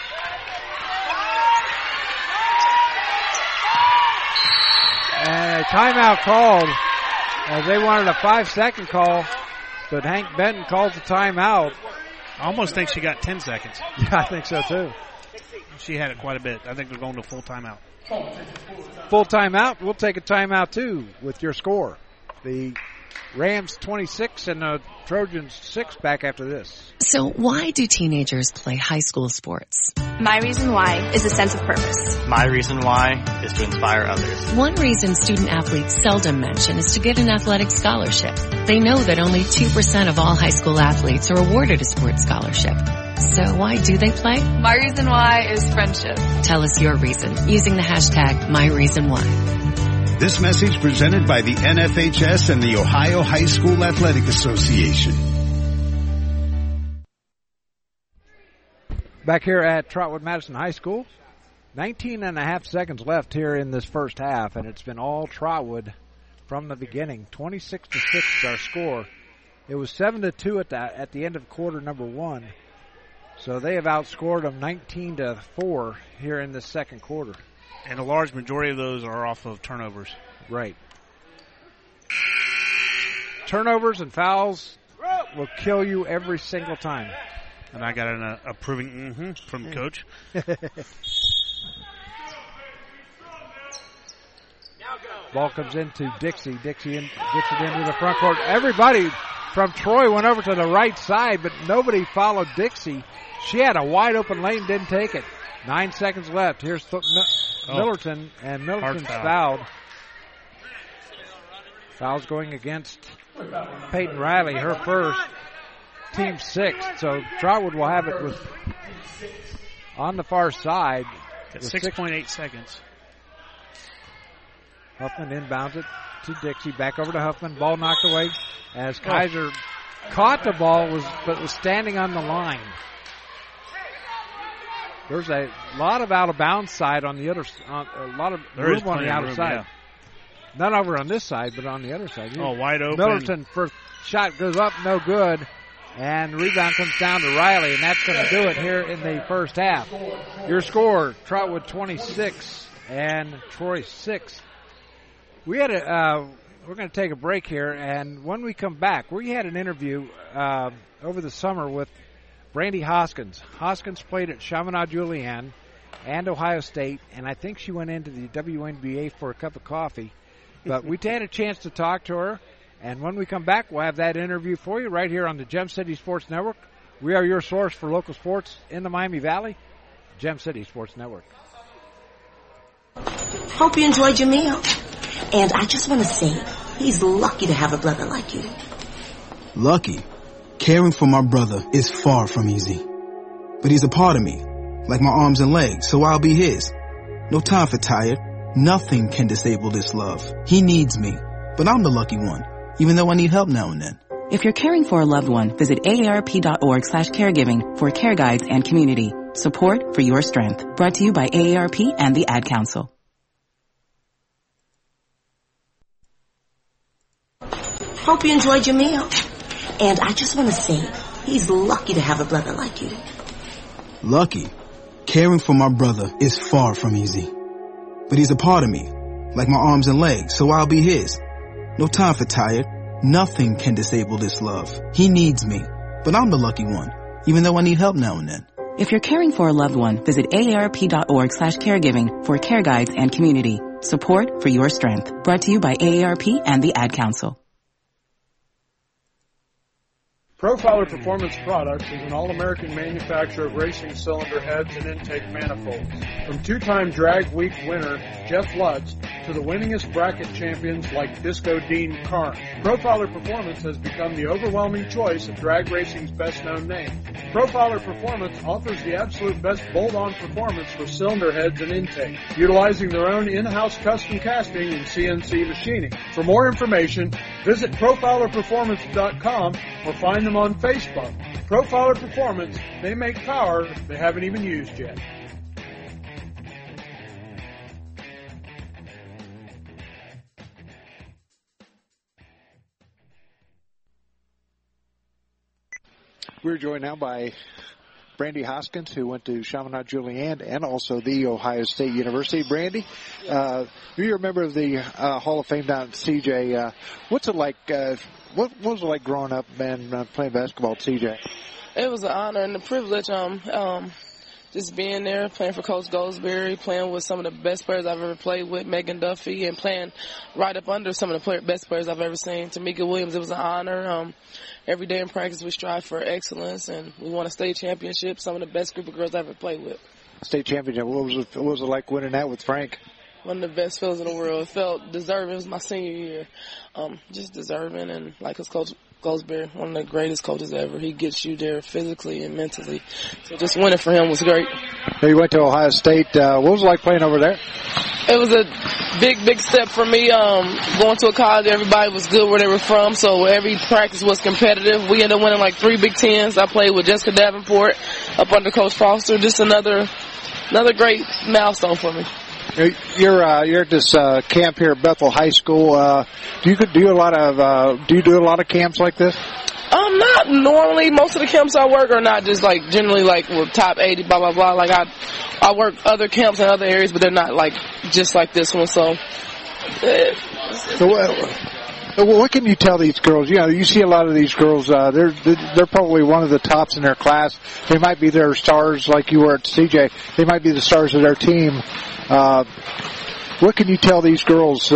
And a timeout called as they wanted a 5-second call, but Hank Benton calls the timeout. I almost think she got 10 seconds. Yeah, I think so too. She had it quite a bit. I think they're going to full timeout. Full timeout. We'll take a timeout too with your score. The Rams 26 and the Trojans 6 back after this. So why do teenagers play high school sports? My reason why is a sense of purpose. My reason why is to inspire others. One reason student athletes seldom mention is to get an athletic scholarship. They know that only 2% of all high school athletes are awarded a sports scholarship. So why do they play? My reason why is friendship. Tell us your reason using the hashtag #MyReasonWhy. This message presented by the NFHS and the Ohio High School Athletic Association. Back here at Trotwood Madison High School, 19 and a half seconds left here in this first half, and it's been all Trotwood from the beginning. 26-6 is our score. It was 7-2 at the end of quarter number one. So they have outscored them 19-4 here in this second quarter. And a large majority of those are off of turnovers. Right. Turnovers and fouls will kill you every single time. And I got an approving from Coach. Ball comes into Dixie. Dixie gets it into the front court. Everybody from Troy went over to the right side, but nobody followed Dixie. She had a wide open lane, didn't take it. 9 seconds left. Here's Millerton, and Millerton's fouled. Foul's going against Peyton Riley, her first, team 6. So Trotwood will have it with on the far side. 6.8 seconds. Huffman inbounds it to Dixie. Back over to Huffman. Ball knocked away as Kaiser caught the ball, but was standing on the line. There's a lot of out of bounds side on the other, a lot of room on the outer side. Yeah. Not over on this side, but on the other side. Wide open. Millerton first shot goes up, no good, and rebound comes down to Riley, and that's going to do it here in the first half. Your score: Trotwood 26 and Troy 6. We had we're going to take a break here, and when we come back, we had an interview over the summer with Brandy Hoskins. Hoskins played at Chaminade Julienne and Ohio State, and I think she went into the WNBA for a cup of coffee. But we had a chance to talk to her, and when we come back, we'll have that interview for you right here on the Gem City Sports Network. We are your source for local sports in the Miami Valley, Gem City Sports Network. Hope you enjoyed your meal. And I just want to say, he's lucky to have a brother like you. Lucky? Caring for my brother is far from easy. But he's a part of me, like my arms and legs, so I'll be his. No time for tired. Nothing can disable this love. He needs me, but I'm the lucky one, even though I need help now and then. If you're caring for a loved one, visit aarp.org/caregiving for care guides and community. Support for your strength. Brought to you by AARP and the Ad Council. Hope you enjoyed your meal. And I just want to say, he's lucky to have a brother like you. Lucky? Caring for my brother is far from easy. But he's a part of me, like my arms and legs, so I'll be his. No time for tired. Nothing can disable this love. He needs me, but I'm the lucky one, even though I need help now and then. If you're caring for a loved one, visit aarp.org/caregiving for care guides and community. Support for your strength. Brought to you by AARP and the Ad Council. Profiler Performance Products is an all-American manufacturer of racing cylinder heads and intake manifolds. From two-time Drag Week winner Jeff Lutz to the winningest bracket champions like Disco Dean Carnes, Profiler Performance has become the overwhelming choice of drag racing's best-known name. Profiler Performance offers the absolute best bolt-on performance for cylinder heads and intake, utilizing their own in-house custom casting and CNC machining. For more information, visit ProfilerPerformance.com or find them on Facebook. Profiler Performance, they make power they haven't even used yet. We're joined now by Brandy Hoskins, who went to Chaminade Julienne and also the Ohio State University. Brandy, you're a member of the Hall of Fame down at CJ. What's it like? What was it like growing up and playing basketball at CJ? It was an honor and a privilege. Just being there, playing for Coach Goldsberry, playing with some of the best players I've ever played with, Megan Duffy, and playing right up under some of the best players I've ever seen. Tamika Williams, it was an honor. Every day in practice we strive for excellence, and we won a state championship, some of the best group of girls I've ever played with. State championship, what was it like winning that with Frank? One of the best feelings in the world. It felt deserving. It was my senior year. Just deserving, and like his coach Goldsberry, one of the greatest coaches ever. He gets you there physically and mentally. So just winning for him was great. You went to Ohio State. What was it like playing over there? It was a big step for me. Going to a college, everybody was good where they were from, so every practice was competitive. We ended up winning like 3 Big Tens. I played with Jessica Davenport up under Coach Foster. Just another great milestone for me. You're at this camp here at Bethel High School. Do you do a lot of camps like this? Not normally. Most of the camps I work are not just like generally like we're top 80, blah blah blah. Like I work other camps in other areas, but they're not like just like this one. So what can you tell these girls? You know, you see a lot of these girls. They're probably one of the tops in their class. They might be their stars, like you were at CJ. They might be the stars of their team. What can you tell these girls?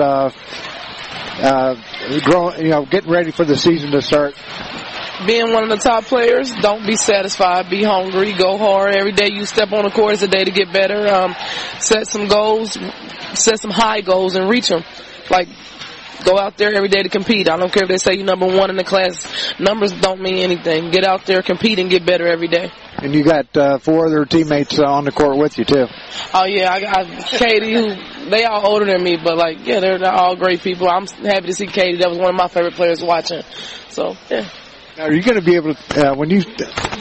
Getting ready for the season to start. Being one of the top players, don't be satisfied. Be hungry. Go hard. Every day you step on the court is a day to get better. Set some goals. Set some high goals and reach them. Like, go out there every day to compete. I don't care if they say you're number 1 in the class. Numbers don't mean anything. Get out there, compete, and get better every day. And you got 4 other teammates on the court with you, too. Oh, yeah. I got Katie, they all older than me, but, they're all great people. I'm happy to see Katie. That was one of my favorite players watching. So, yeah. Now, are you going to be able to, when you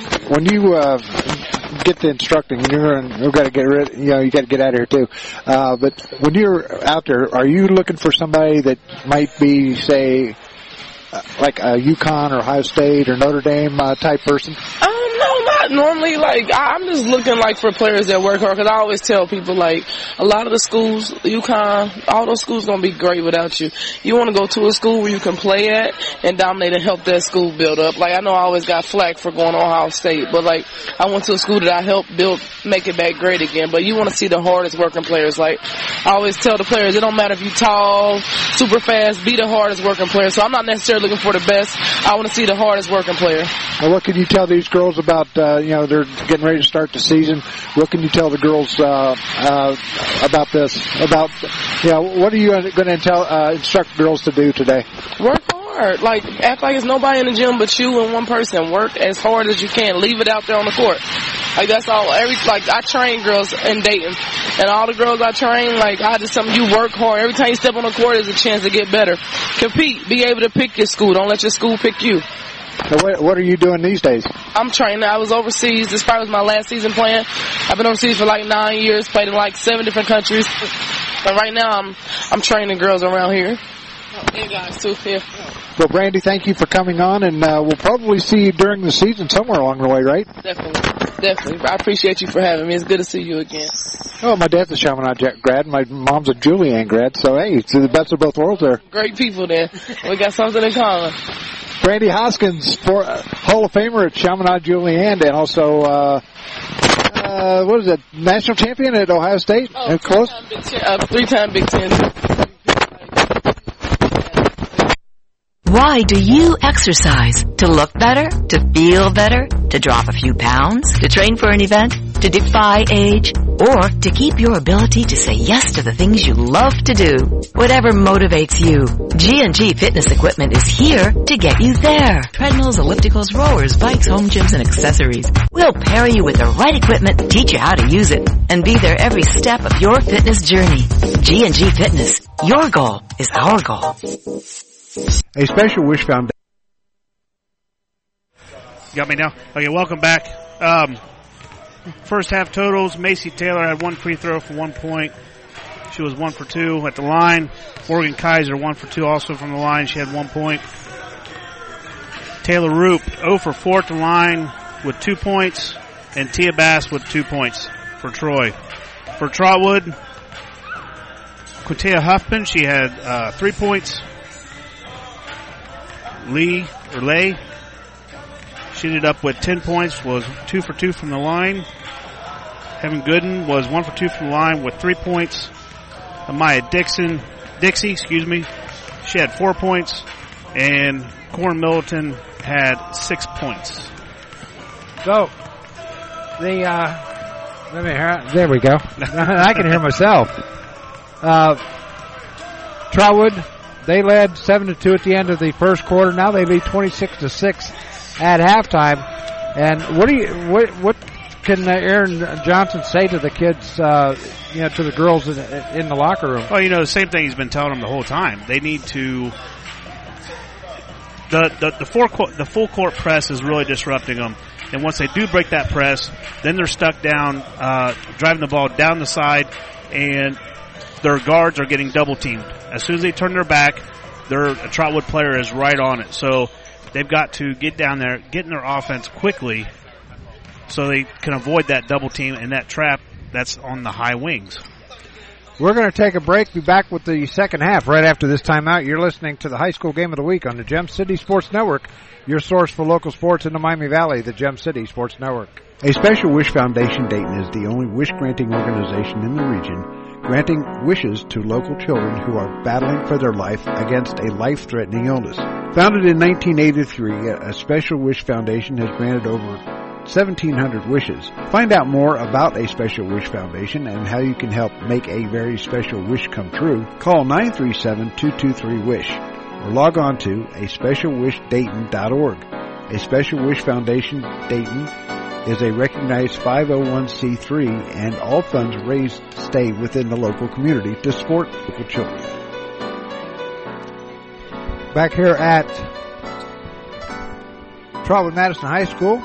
get to instructing, you've got to get rid, you got to get out of here too. But when you're out there, are you looking for somebody that might be, say, like a UConn or Ohio State or Notre Dame type person? No, not normally. I'm just looking for players that work hard, because I always tell people a lot of the schools, UConn, all those schools gonna be great without you. You want to go to a school where you can play at and dominate and help that school build up. I know I always got flack for going to Ohio State, but I went to a school that I helped build, make it back great again. But you want to see the hardest working players. I always tell the players, it don't matter if you're tall, super fast, be the hardest working player. So I'm not necessarily looking for the best. I want to see the hardest working player. Now, what can you tell these girls about, they're getting ready to start the season. What can you tell the girls about this? What are you going to instruct girls to do today? Work hard. hard. Like, act like it's nobody in the gym but you and one person. Work as hard as you can. Leave it out there on the court. Like, that's all. I train girls in Dayton. And all the girls I train, like, I just tell them, you work hard. Every time you step on the court, there's a chance to get better. Compete. Be able to pick your school. Don't let your school pick you. So what are you doing these days? I'm training. I was overseas. This probably was my last season playing. I've been overseas for like 9 years, played in like 7 different countries. But right now, I'm training girls around here. And guys, too. Yeah. Well, Brandy, thank you for coming on, and we'll probably see you during the season somewhere along the way, right? Definitely. I appreciate you for having me. It's good to see you again. Oh, my dad's a Chaminade grad. My mom's a Julian grad, so, hey, it's the best of both worlds there. Great people there. We got something in common. Brandy Hoskins, Hall of Famer at Chaminade Julian, and also, what is it, national champion at Ohio State? Oh, close? Three-time Big Ten. Why do you exercise? To look better? To feel better? To drop a few pounds? To train for an event? To defy age? Or to keep your ability to say yes to the things you love to do? Whatever motivates you, G&G Fitness Equipment is here to get you there. Treadmills, ellipticals, rollers, bikes, home gyms, and accessories. We'll pair you with the right equipment, teach you how to use it, and be there every step of your fitness journey. G&G Fitness. Your goal is our goal. A Special Wish Foundation. Got me now? Okay, welcome back. First half totals, Macy Taylor had 1 free throw for 1 point. She was 1 for 2 at the line. Morgan Kaiser 1 for 2 also from the line. She had 1 point. Taylor Roop 0 for 4 at the line with 2 points. And Tia Bass with 2 points for Troy. For Trotwood, Quintea Huffman, she had 3 points. Lay, she ended up with 10 points, was 2 for 2 from the line. Heaven Gooden was 1 for 2 from the line with 3 points. Amaya Dixie, she had 4 points. And Corin Middleton had 6 points. So, let me hear it. There we go. I can hear myself. Trotwood, they led 7-2 at the end of the first quarter. Now they lead 26-6 at halftime. And what can Aaron Johnson say to the kids, to the girls in the locker room? Well, the same thing he's been telling them the whole time. They need to. The full court press is really disrupting them. And once they do break that press, then they're stuck down, driving the ball down the side, and their guards are getting double teamed. As soon as they turn their back, a Trotwood player is right on it. So they've got to get down there, get in their offense quickly so they can avoid that double team and that trap that's on the high wings. We're going to take a break, be back with the second half right after this timeout. You're listening to the High School Game of the Week on the Gem City Sports Network, your source for local sports in the Miami Valley, the Gem City Sports Network. A Special Wish Foundation Dayton is the only wish-granting organization in the region granting wishes to local children who are battling for their life against a life-threatening illness. Founded in 1983, a Special Wish Foundation has granted over 1,700 wishes. Find out more about a Special Wish Foundation and how you can help make a very special wish come true. Call 937-223-WISH or log on to aspecialwishdayton.org. A Special Wish Foundation Dayton is a recognized 501c3, and all funds raised stay within the local community to support local children. Back here at Trotwood Madison High School.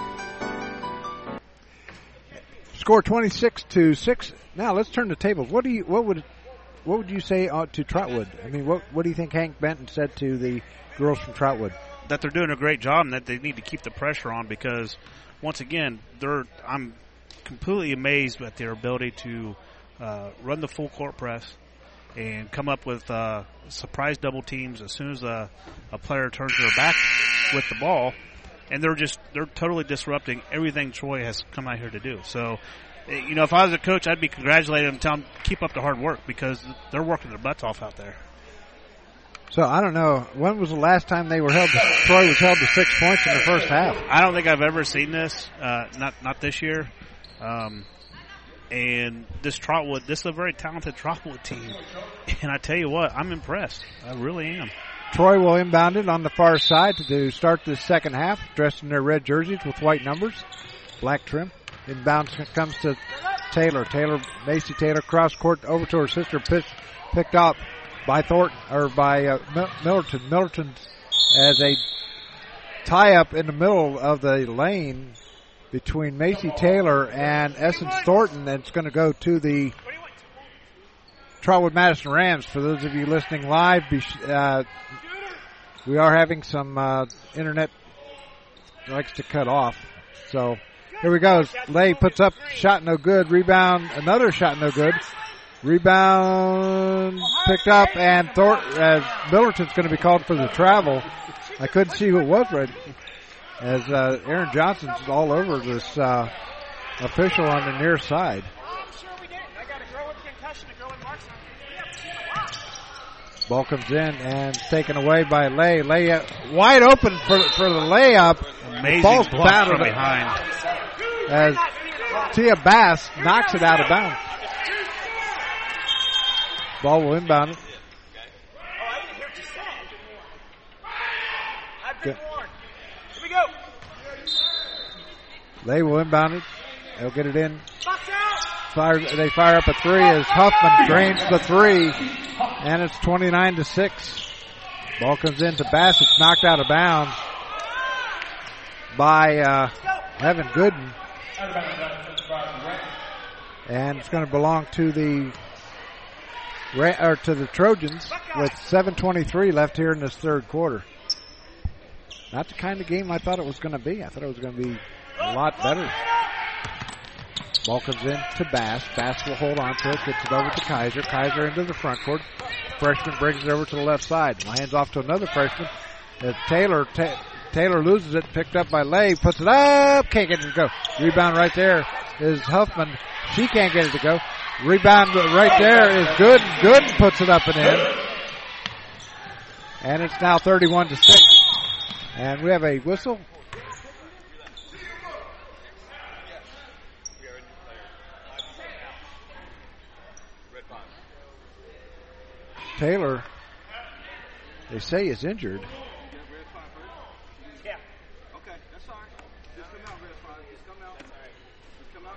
Score 26-6. Now let's turn the tables. What would you say to Trotwood? I mean, what do you think Hank Benton said to the girls from Trotwood? That they're doing a great job and that they need to keep the pressure on because, once again, I'm completely amazed at their ability to run the full court press and come up with surprise double teams as soon as a player turns their back with the ball. And they're totally disrupting everything Troy has come out here to do. So, if I was a coach, I'd be congratulating them, telling them keep up the hard work because they're working their butts off out there. So I don't know, when was the last time Troy was held to 6 points in the first half? I don't think I've ever seen this, not this year. And this is a very talented Trotwood team. And I tell you what, I'm impressed. I really am. Troy will inbound it on the far side to start the second half, dressed in their red jerseys with white numbers, black trim. Inbound comes to Taylor. Macy Taylor cross court over to her sister, picked up by Thornton or by Millerton. Millerton as a tie up in the middle of the lane between Macy Taylor and Essence Thornton, and it's going to go to the Trotwood Madison Rams. For those of you listening live, we are having some internet likes to cut off. So here we go. Lay puts up, shot no good. Rebound, another shot no good. Rebound picked up, and Millerton's going to be called for the travel. I couldn't see who it was, right? As Aaron Johnson's all over this official on the near side. Ball comes in and taken away by Lay. Lay wide open for the layup. Amazing Ball's block from behind. As Tia Bass knocks it out of bounds. Ball will inbound it. Good. Here we go. They will inbound it. They'll get it in. They fire up a three as Huffman drains the three, and it's 29-6. Ball comes in to Bass. It's knocked out of bounds by Evan Gooden, and it's going to belong to the Trojans with 7:23 left here in this third quarter. Not the kind of game I thought it was going to be. I thought it was going to be a lot better. Ball comes in to Bass. Bass will hold on to it. Gets it over to Kaiser. Kaiser into the front court. Freshman brings it over to the left side. Hands off to another freshman. Taylor loses it. Picked up by Lay. Puts it up. Can't get it to go. Rebound right there is Huffman. She can't get it to go. Rebound right there is Gooden. Gooden puts it up and in. And it's now 31-6. And we have a whistle. Taylor, they say, is injured. Yeah. Okay, that's all right. Just come out, Red 5. Just come out. Just come out,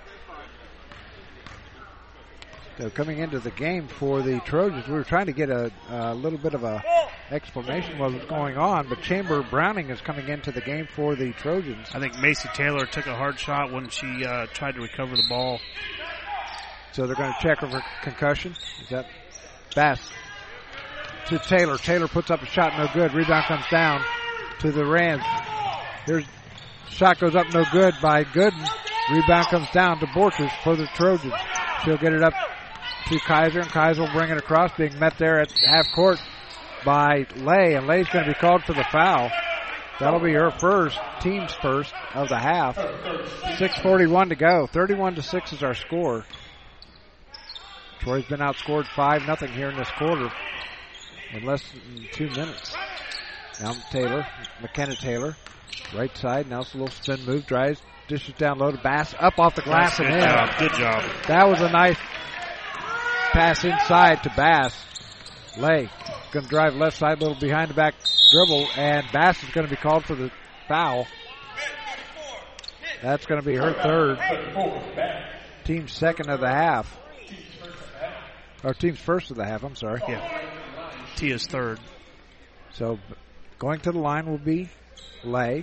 Red 5. So coming into the game for the Trojans, we were trying to get a little bit of a explanation what was going on, but Chamber Browning is coming into the game for the Trojans. I think Macy Taylor took a hard shot when she tried to recover the ball. So they're going to check her for concussion. Is that Bass to Taylor. Taylor puts up a shot, no good. Rebound comes down to the Rams. Here's shot goes up, no good by Gooden. Rebound comes down to Borchers for the Trojans. She'll get it up to Kaiser, and Kaiser will bring it across, being met there at half court by Lay, and Lay's going to be called for the foul. That'll be her first, team's first of the half. 6:41 to go. 31-6 is our score. Troy's been outscored 5-0 here in this quarter in less than 2 minutes. Now McKenna Taylor, right side. Now it's a little spin move, drives, dishes down low to Bass, up off the glass and in. Good job. That was a nice pass inside to Bass. Lay going to drive left side, little behind the back dribble, and Bass is going to be called for the foul. That's going to be her third. Team's second of the half. Or team's first of the half, I'm sorry. Yeah. Tia's third. So going to the line will be Lay.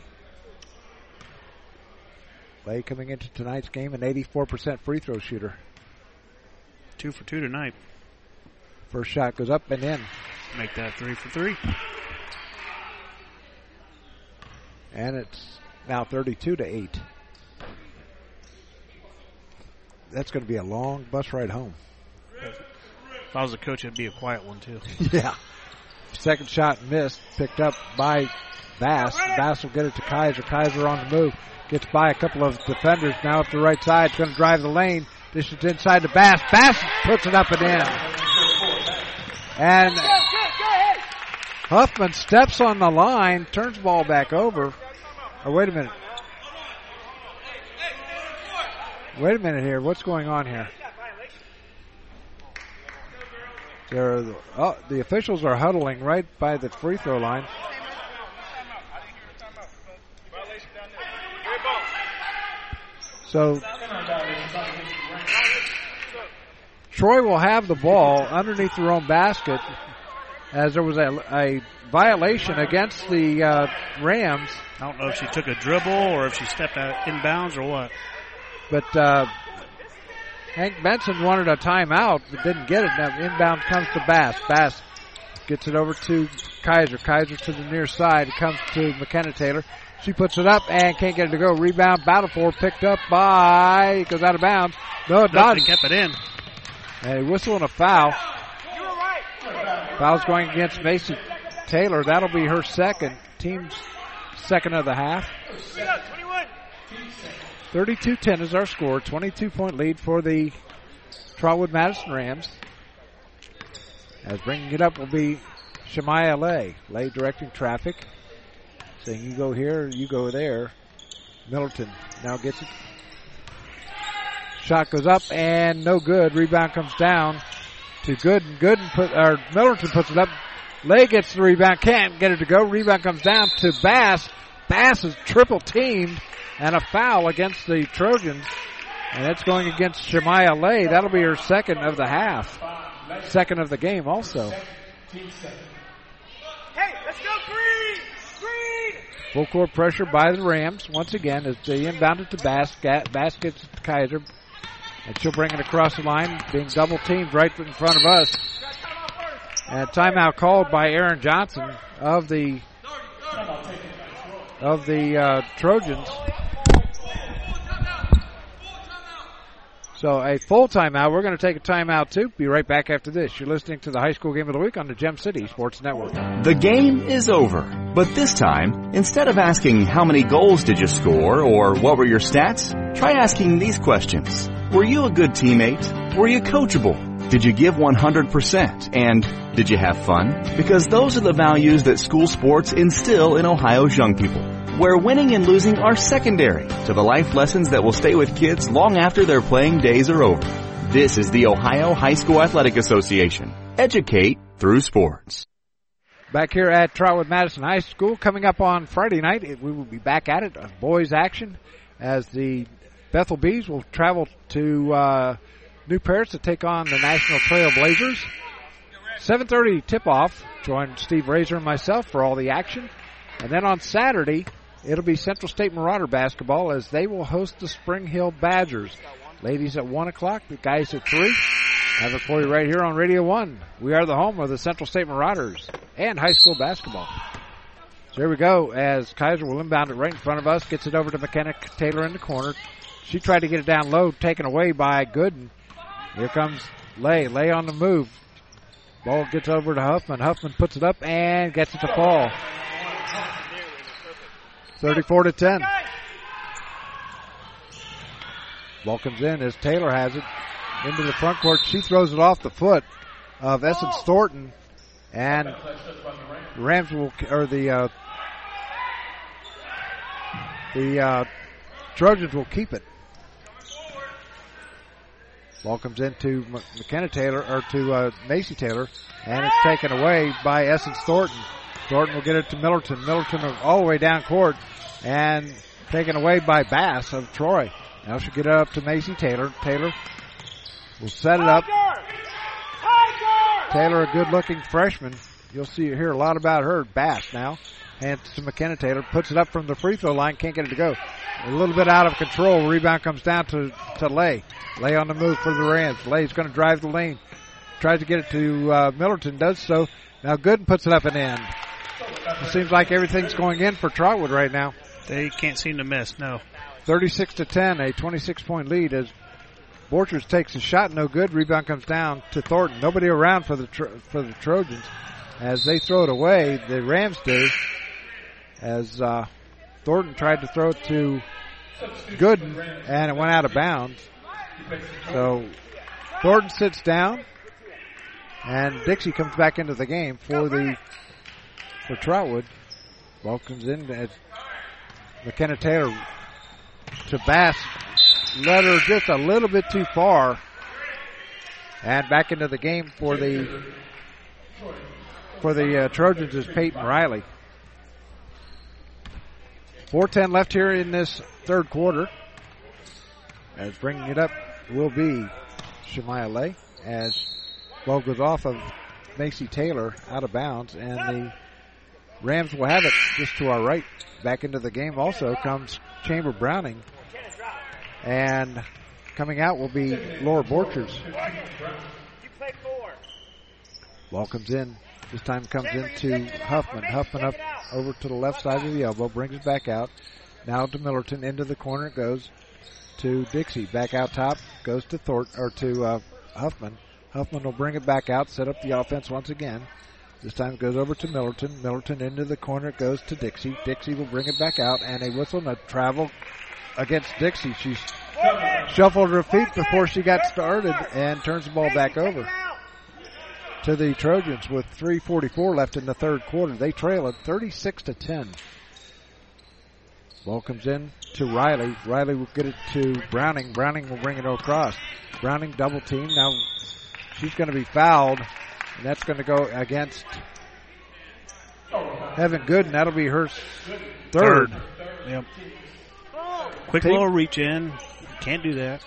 Lay coming into tonight's game, an 84% free throw shooter. 2 for 2 tonight. First shot goes up and in. Make that 3 for 3. And it's now 32-8. That's going to be a long bus ride home. If I was a coach, it'd be a quiet one, too. Yeah. Second shot missed. Picked up by Bass. Bass will get it to Kaiser. Kaiser on the move. Gets by a couple of defenders. Now up the right side. It's going to drive the lane. This is inside to Bass. Bass puts it up and in. And Huffman steps on the line. Turns the ball back over. Oh, wait a minute. Wait a minute here. What's going on here? The officials are huddling right by the free throw line. So Troy will have the ball underneath their own basket, as there was a violation against the Rams. I don't know if she took a dribble or if she stepped out inbounds or what. But Hank Benson wanted a timeout but didn't get it. Now inbound comes to Bass. Bass gets it over to Kaiser. Kaiser to the near side. It comes to McKenna Taylor. She puts it up and can't get it to go. Rebound, battle for, picked up by, goes out of bounds. No, it doesn't. Kept it in. And a whistle and a foul. Foul's going against Macy Taylor. That'll be her second. Team's second of the half. 32-10 is our score. 22-point lead for the Trotwood Madison Rams. As bringing it up will be Shemaya Lay. Lay directing traffic. Saying you go here, you go there. Middleton now gets it. Shot goes up and no good. Rebound comes down to Gooden. Middleton puts it up. Lay gets the rebound, can't get it to go. Rebound comes down to Bass. Bass is triple teamed and a foul against the Trojans. And it's going against Shemaya Lay. That'll be her second of the half. Second of the game also. Hey, let's go green! Green! Full court pressure by the Rams once again as they inbound it to Bass. Bass gets to Kaiser. And she'll bring it across the line, being double teamed right in front of us. And timeout called by Aaron Johnson of the Trojans. So a full timeout. We're going to take a timeout too. Be right back after this. You're listening to the High School Game of the Week on the Gem City Sports Network. The game is over. But this time, instead of asking how many goals did you score or what were your stats, try asking these questions. Were you a good teammate? Were you coachable? Did you give 100%? And did you have fun? Because those are the values that school sports instill in Ohio's young people, where winning and losing are secondary to the life lessons that will stay with kids long after their playing days are over. This is the Ohio High School Athletic Association. Educate through sports. Back here at Trotwood Madison High School, coming up on Friday night, we will be back at it on boys action as the Bethel Bees will travel to New Paris to take on the National Trail Blazers. 7:30 tip-off. Join Steve Razor and myself for all the action. And then on Saturday, it'll be Central State Marauder basketball as they will host the Spring Hill Badgers. Ladies at 1 o'clock, the guys at 3. Have it for you right here on Radio 1. We are the home of the Central State Marauders and high school basketball. So here we go as Kaiser will inbound it right in front of us. Gets it over to McKenna Taylor in the corner. She tried to get it down low, taken away by Gooden. Here comes Lay. Lay on the move. Ball gets over to Huffman. Huffman puts it up and gets it to fall. 34-10. Ball comes in as Taylor has it into the front court. She throws it off the foot of Essence Thornton, and Rams will, or the Trojans will keep it. Ball comes into McKenna Taylor, or to Macy Taylor, and it's taken away by Essence Thornton. Thornton will get it to Middleton. Middleton all the way down court and taken away by Bass of Troy. Now she'll get it up to Macy Taylor. Taylor will set it up. Taylor, a good-looking freshman. You'll hear a lot about her. Bass now. Hands to McKenna Taylor. Puts it up from the free throw line. Can't get it to go. A little bit out of control. Rebound comes down to Lay. Lay on the move for the Rams. Lay's going to drive the lane. Tries to get it to Middleton. Does so. Now Gooden puts it up and in. It seems like everything's going in for Trotwood right now. They can't seem to miss, no. 36-10, a 26-point lead as Borchers takes a shot, no good. Rebound comes down to Thornton. Nobody around for the Trojans as they throw it away. The Rams do, as Thornton tried to throw it to Gooden, and it went out of bounds. So Thornton sits down, and Dixie comes back into the game for Trotwood. Ball comes in as McKenna Taylor to Bass. Led her just a little bit too far. And back into the game for the for the Trojans is Peyton Riley. 4:10 left here in this third quarter. As bringing it up will be Shemaya Lay as ball goes off of Macy Taylor out of bounds, and the Rams will have it just to our right. Back into the game also comes Chamber Browning, and coming out will be Laura Borchers. Ball comes in. This time comes into Huffman. Huffman up over to the left side of the elbow, brings it back out. Now to Millerton, into the corner it goes to Dixie. Back out top, goes to Huffman. Huffman will bring it back out, set up the offense once again. This time it goes over to Millerton. Millerton into the corner, it goes to Dixie. Dixie will bring it back out, and a whistle and a travel against Dixie. She's shuffled her feet before she got started and turns the ball back over to the Trojans with 3:44 left in the third quarter. They trail it 36-10. Ball comes in to Riley. Riley will get it to Browning. Browning will bring it across. Browning double team. Now she's going to be fouled, and that's going to go against Heaven Gooden. That'll be her third. Yep. Quick little reach in. Can't do that.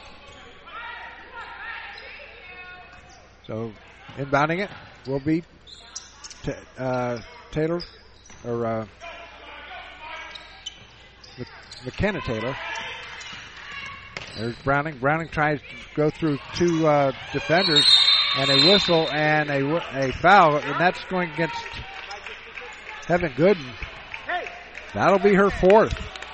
So inbounding it will be Taylor, or McKenna Taylor. There's Browning. Browning tries to go through two defenders, and a whistle and a foul, and that's going against Heaven Gooden. That'll be her fourth.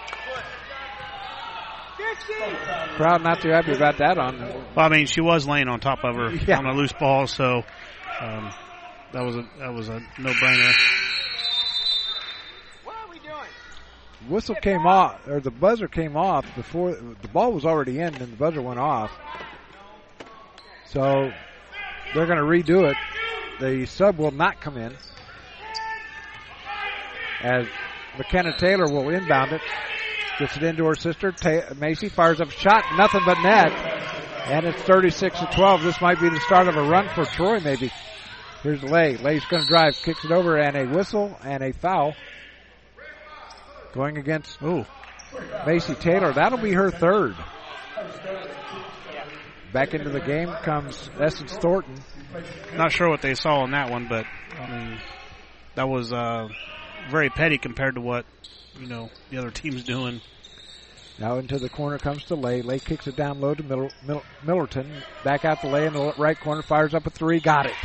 Crowd not too happy about that. Well, I mean, she was laying on top of her on a loose ball, so that was a no-brainer. Whistle came off, or the buzzer came off before the ball was already in, and the buzzer went off. So they're going to redo it. The sub will not come in, as McKenna Taylor will inbound it. Gets it into her sister. Macy fires up a shot. Nothing but net. And it's 36-12. This might be the start of a run for Troy, maybe. Here's Lay. Lay's going to drive. Kicks it over, and a whistle and a foul. Going against Macy Taylor. That'll be her third. Back into the game comes Essence Thornton. Not sure what they saw on that one, but, I mean, that was very petty compared to what the other team's doing. Now into the corner comes to Lay. Lay kicks it down low to Millerton. Back out to Lay in the right corner. Fires up a three. Got it.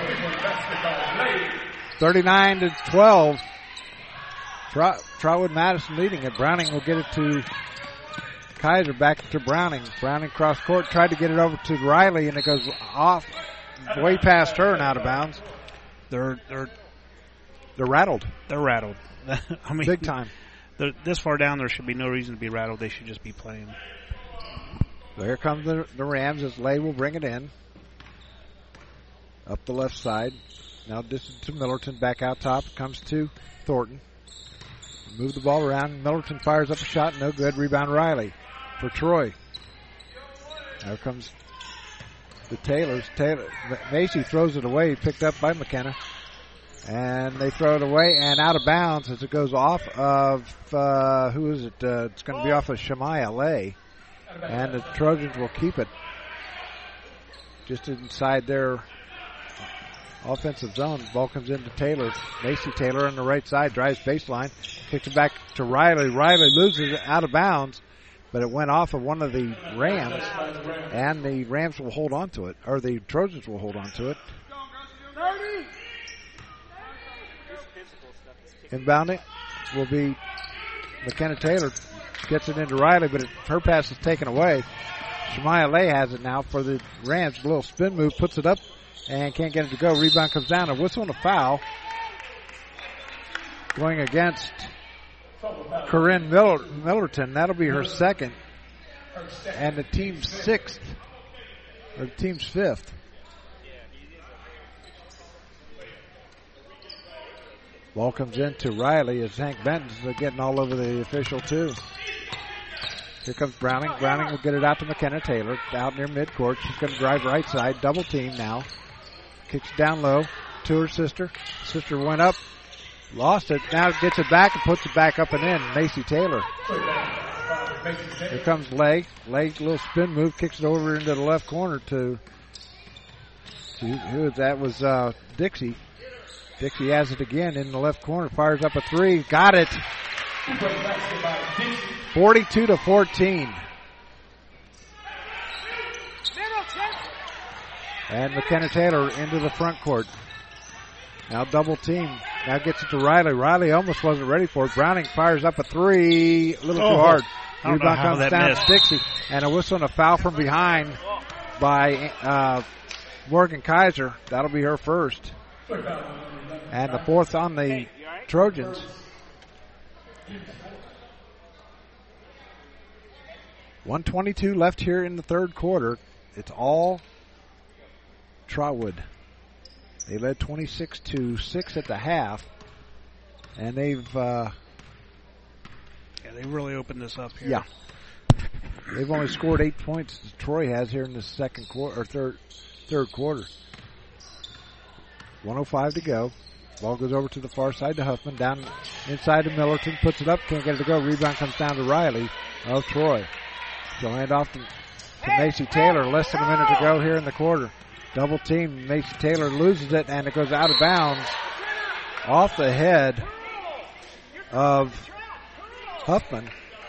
39-12. Trotwood Madison leading it. Browning will get it to Kaiser. Back to Browning. Browning cross court. Tried to get it over to Riley, and it goes off way past her and out of bounds. They're rattled. They're rattled. I mean, big time. This far down, there should be no reason to be rattled. They should just be playing. So here comes the Rams as Lay will bring it in. Up the left side. Now distance to Millerton. Back out top. Comes to Thornton. Move the ball around. Millerton fires up a shot. No good. Rebound Riley for Troy. Now comes the Taylors. Macy throws it away. Picked up by McKenna. And they throw it away and out of bounds as it goes off of, who is it? It's going to be off of Shemaya Lay. And the Trojans will keep it just inside their offensive zone. Ball comes into Taylor. Macy Taylor on the right side, drives baseline, kicks it back to Riley. Riley loses it out of bounds, but it went off of one of the Rams, and the Rams will hold on to it, or the Trojans will hold on to it. Inbounding will be McKenna Taylor. Gets it into Riley, but her pass is taken away. Shemaya Lay has it now for the Rams. A little spin move, puts it up, and can't get it to go. Rebound comes down. A whistle and a foul going against Corinne Millerton. That'll be her second, and the team's sixth, or the team's fifth. Ball comes in to Riley as Hank Benton's getting all over the official too. Here comes Browning. Browning will get it out to McKenna Taylor out near midcourt. She's going to drive right side. Double team now. Kicks down low. to her sister. Sister went up, lost it, now gets it back and puts it back up and in. Macy Taylor. Here comes Legg. Legg, little spin move, kicks it over into the left corner to who that was Dixie. Dixie has it again in the left corner, fires up a three, got it. 42-14. And McKenna Taylor into the front court. Now double team. Now gets it to Riley. Riley almost wasn't ready for it. Browning fires up a three. A little too hard. Rebound comes down to Dixie. And a whistle and a foul from behind by Morgan Kaiser. That'll be her first. And the fourth on the Trojans. .122 left here in the third quarter. It's all Trotwood. They led 26-6 at the half, and they've they really opened this up here. Yeah, they've only scored 8 points as Troy has here in the second quarter or third quarter. 1:05 to go. Ball goes over to the far side to Huffman, down inside to Millerton, puts it up, can't get it to go. Rebound comes down to Riley of Troy. She'll hand off to Macy Taylor. Less than a minute to go here in the quarter. Double team. Macy Taylor loses it, and it goes out of bounds off the head of Huffman.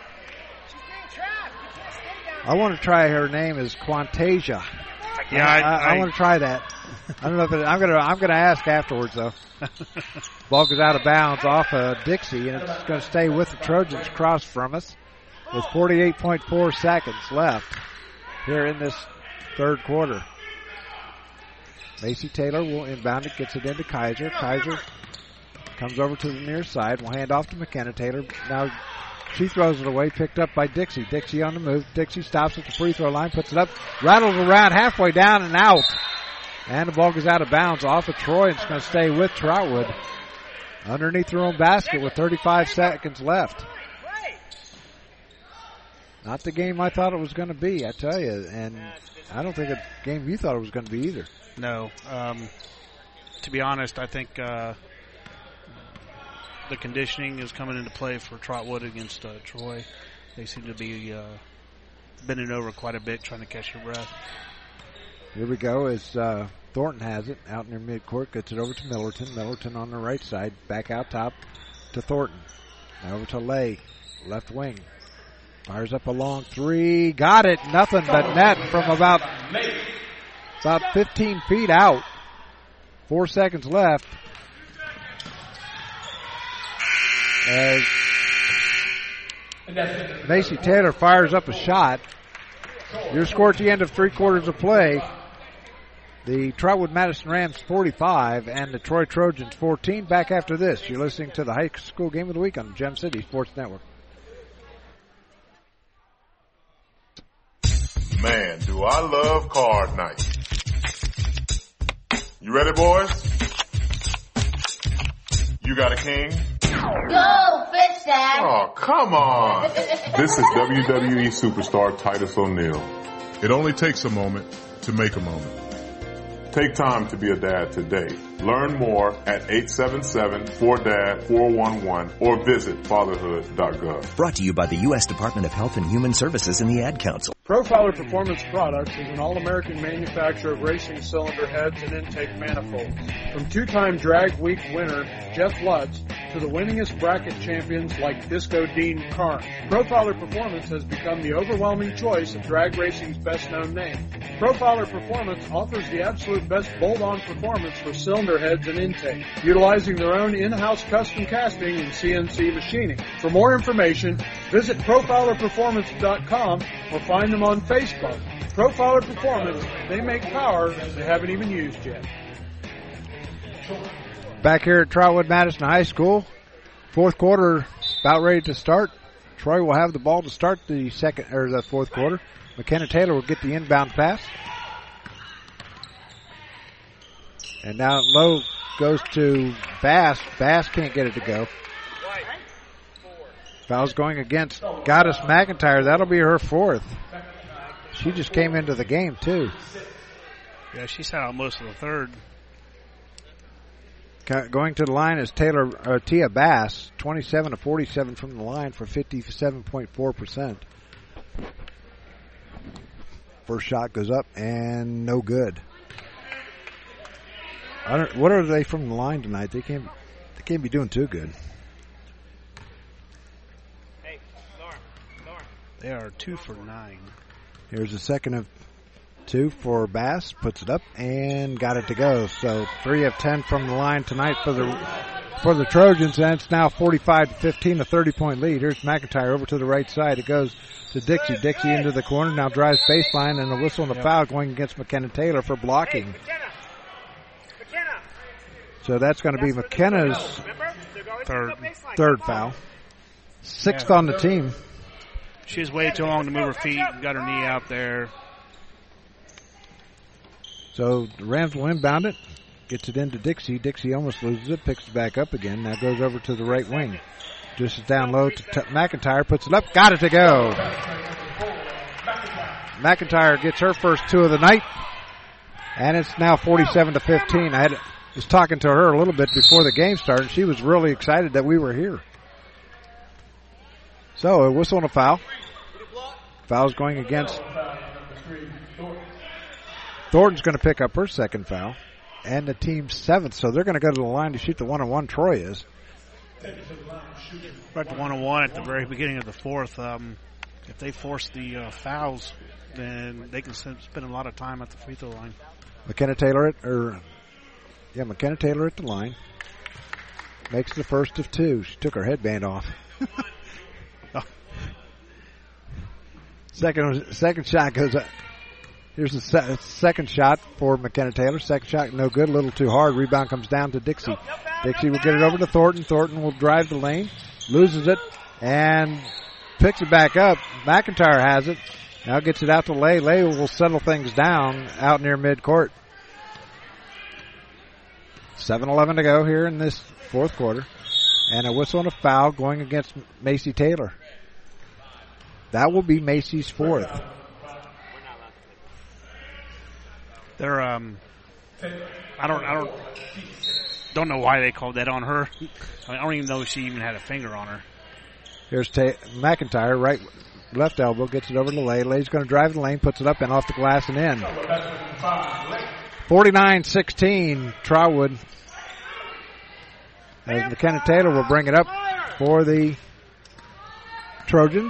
I want to try her name is Quantasia. Yeah, I want to try that. I don't know if I'm going to ask afterwards though. Ball goes out of bounds off of Dixie, and it's going to stay with the Trojans across from us with 48.4 seconds left here in this third quarter. Macy Taylor will inbound it, gets it into Kaiser. Kaiser comes over to the near side, will hand off to McKenna Taylor. Now she throws it away, picked up by Dixie. Dixie on the move. Dixie stops at the free throw line, puts it up, rattles around halfway down and out. And the ball goes out of bounds off of Troy, and it's going to stay with Trotwood underneath their own basket with 35 seconds left. Not the game I thought it was going to be, I tell you, and I don't think a game you thought it was going to be either. No. To be honest, I think the conditioning is coming into play for Trotwood against Troy. They seem to be bending over quite a bit, trying to catch their breath. Here we go as Thornton has it out in their midcourt, gets it over to Millerton. Millerton on the right side, back out top to Thornton. Now over to Lay, left wing. Fires up a long three, got it, nothing but net from about 15 feet out. 4 seconds left. As Macy Taylor fires up a shot. Your score at the end of 3 quarters of play. The Trotwood Madison Rams 45 and the Troy Trojans 14. Back after this. You're listening to the High School Game of the Week on Gem City Sports Network. Man, do I love card night. You ready, boys? You got a king? Go, Fish Dad! Oh, come on! This is WWE superstar Titus O'Neil. It only takes a moment to make a moment. Take time to be a dad today. Learn more at 877-4DAD-411 or visit fatherhood.gov. Brought to you by the U.S. Department of Health and Human Services and the Ad Council. Profiler Performance Products is an all-American manufacturer of racing cylinder heads and intake manifolds. From 2-time Drag Week winner Jeff Lutz to the winningest bracket champions like Disco Dean Carnes, Profiler Performance has become the overwhelming choice of drag racing's best-known name. Profiler Performance offers the absolute best bolt-on performance for cylinder heads and intake, utilizing their own in-house custom casting and CNC machining. For more information, visit profilerperformance.com or find them on Facebook. Profiler Performance, they make power they haven't even used yet. Back here at Trotwood Madison High School, fourth quarter about ready to start. Troy will have the ball to start the fourth quarter. McKenna Taylor will get the inbound pass. And now low goes to Bass. Bass can't get it to go. Foul's going against Goddess McIntyre. That'll be her fourth. She just came into the game, too. Yeah, she sat out most of the third. Going to the line is Tia Bass, 27 of 47 from the line for 57.4%. First shot goes up and no good. What are they from the line tonight? They can't be doing too good. Hey, Lauren. They are 2 for 9. Here's a second of 2 for Bass, puts it up and got it to go. So 3 of 10 from the line tonight for the Trojans, and it's now 45-15, a 30-point lead. Here's McIntyre over to the right side. It goes to Dixie. Dixie into the corner, now drives baseline, and a whistle and a foul going against McKenna Taylor for blocking. So that's going to be McKenna's third foul. 6th on the team. She's waited too long to move her feet, got her knee out there. So the Rams will inbound it. Gets it into Dixie. Dixie almost loses it, picks it back up again. Now goes over to the right wing. Just down low to McIntyre, puts it up, got it to go. McIntyre gets her first 2 of the night, and it's now 47-15. I was talking to her a little bit before the game started. She was really excited that we were here. So a whistle and a foul. Foul's going against Thornton's going to pick up her second foul, and the team's 7th, so they're going to go to the line to shoot the 1-on-1. Troy is. Right to 1-on-1 at the very beginning of the 4th. If they force the fouls, then they can spend a lot of time at the free throw line. McKenna Taylor at the line. Makes the first of 2. She took her headband off. Second shot goes up. Here's the second shot for McKenna Taylor. Second shot, no good, a little too hard. Rebound comes down to Dixie. Dixie will get it over to Thornton. Thornton will drive the lane, loses it, and picks it back up. McIntyre has it. Now gets it out to Lay. Lay will settle things down out near midcourt. 7:11 to go here in this 4th quarter. And a whistle and a foul going against Macy Taylor. That will be Macy's 4th. They're I don't know why they called that on her. I don't even know if she even had a finger on her. Here's McIntyre, left elbow, gets it over to Lay. Lay's going to drive the lane, puts it up and off the glass and in. 49-16, Trotwood. As McKenna Taylor will bring it up for the Trojans.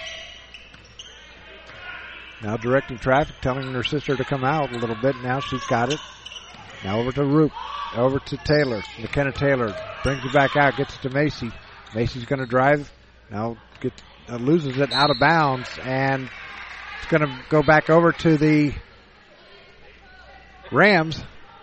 Now directing traffic, telling her sister to come out a little bit. Now she's got it. Now over to Roop. Over to Taylor. McKenna Taylor brings it back out, gets it to Macy. Macy's going to drive. Now loses it out of bounds, and it's going to go back over to the Rams.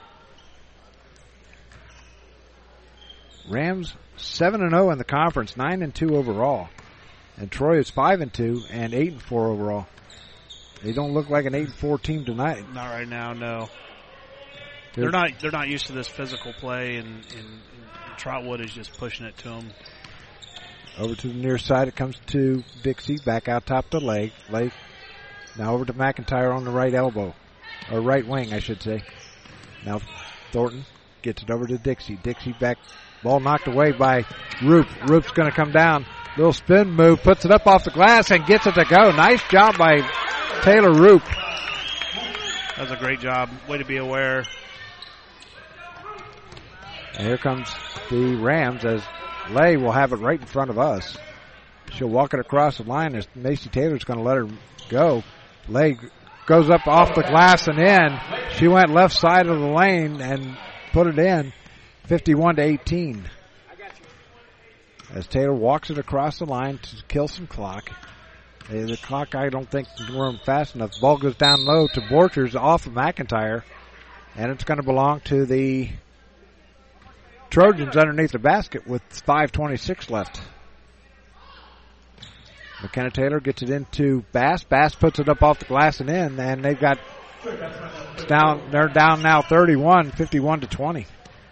Rams 7-0 in the conference, 9-2 overall. And Troy is 5-2 and 8-4 overall. They don't look like an 8-4 team tonight. Not right now, no. They're not used to this physical play, and Trotwood is just pushing it to them. Over to the near side, it comes to Dixie, back out top to Lake. Now over to McIntyre on the right elbow, or right wing, I should say. Now Thornton gets it over to Dixie. Dixie back, ball knocked away by Roop. Roop's going to come down, little spin move, puts it up off the glass and gets it to go. Nice job by Taylor Roop. That was a great job. Way to be aware. And here comes the Rams as Lay will have it right in front of us. She'll walk it across the line as Macy Taylor's going to let her go. Lay goes up off the glass and in. She went left side of the lane and put it in. 51-18. As Taylor walks it across the line to kill some clock. The clock, I don't think, can run fast enough. The ball goes down low to Borchers off of McIntyre. And it's going to belong to the Trojans underneath the basket with 5:26 left. McKenna Taylor gets it into Bass. Bass puts it up off the glass and in, and they're down now 31, 51-20.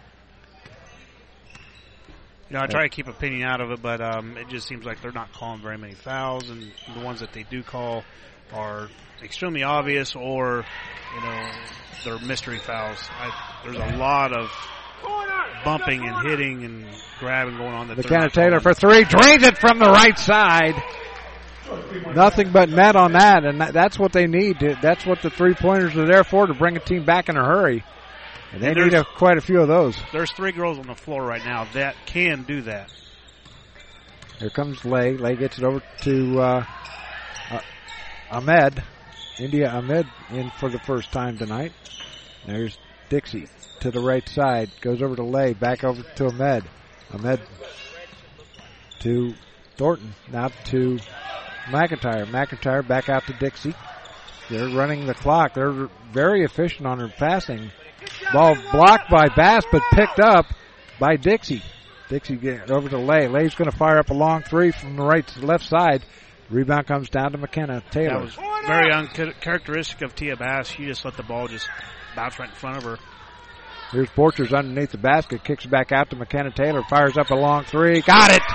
I try to keep opinion out of it, but it just seems like they're not calling very many fouls, and the ones that they do call are extremely obvious, or they're mystery fouls. There's a lot of bumping and hitting and grabbing going on. McKenna Taylor for three, drains it from the right side. Nothing but net on that, and that's what they need. That's what the three-pointers are there for, to bring a team back in a hurry. And they need quite a few of those. There's 3 girls on the floor right now that can do that. Here comes Lay. Lay gets it over to Ahmed. India Ahmed in for the first time tonight. There's Dixie to the right side. Goes over to Lay. Back over to Ahmed. Ahmed to Thornton. Now to McIntyre. McIntyre back out to Dixie. They're running the clock. They're very efficient on their passing. Ball blocked by Bass, but picked up by Dixie. Dixie get over to Lay. Lay's going to fire up a long three from the right to the left side. Rebound comes down to McKenna Taylor. That was very uncharacteristic of Tia Bass. She just let the ball just bounce right in front of her. Here's Borchers underneath the basket. Kicks back out to McKenna Taylor. Fires up a long three. Got it!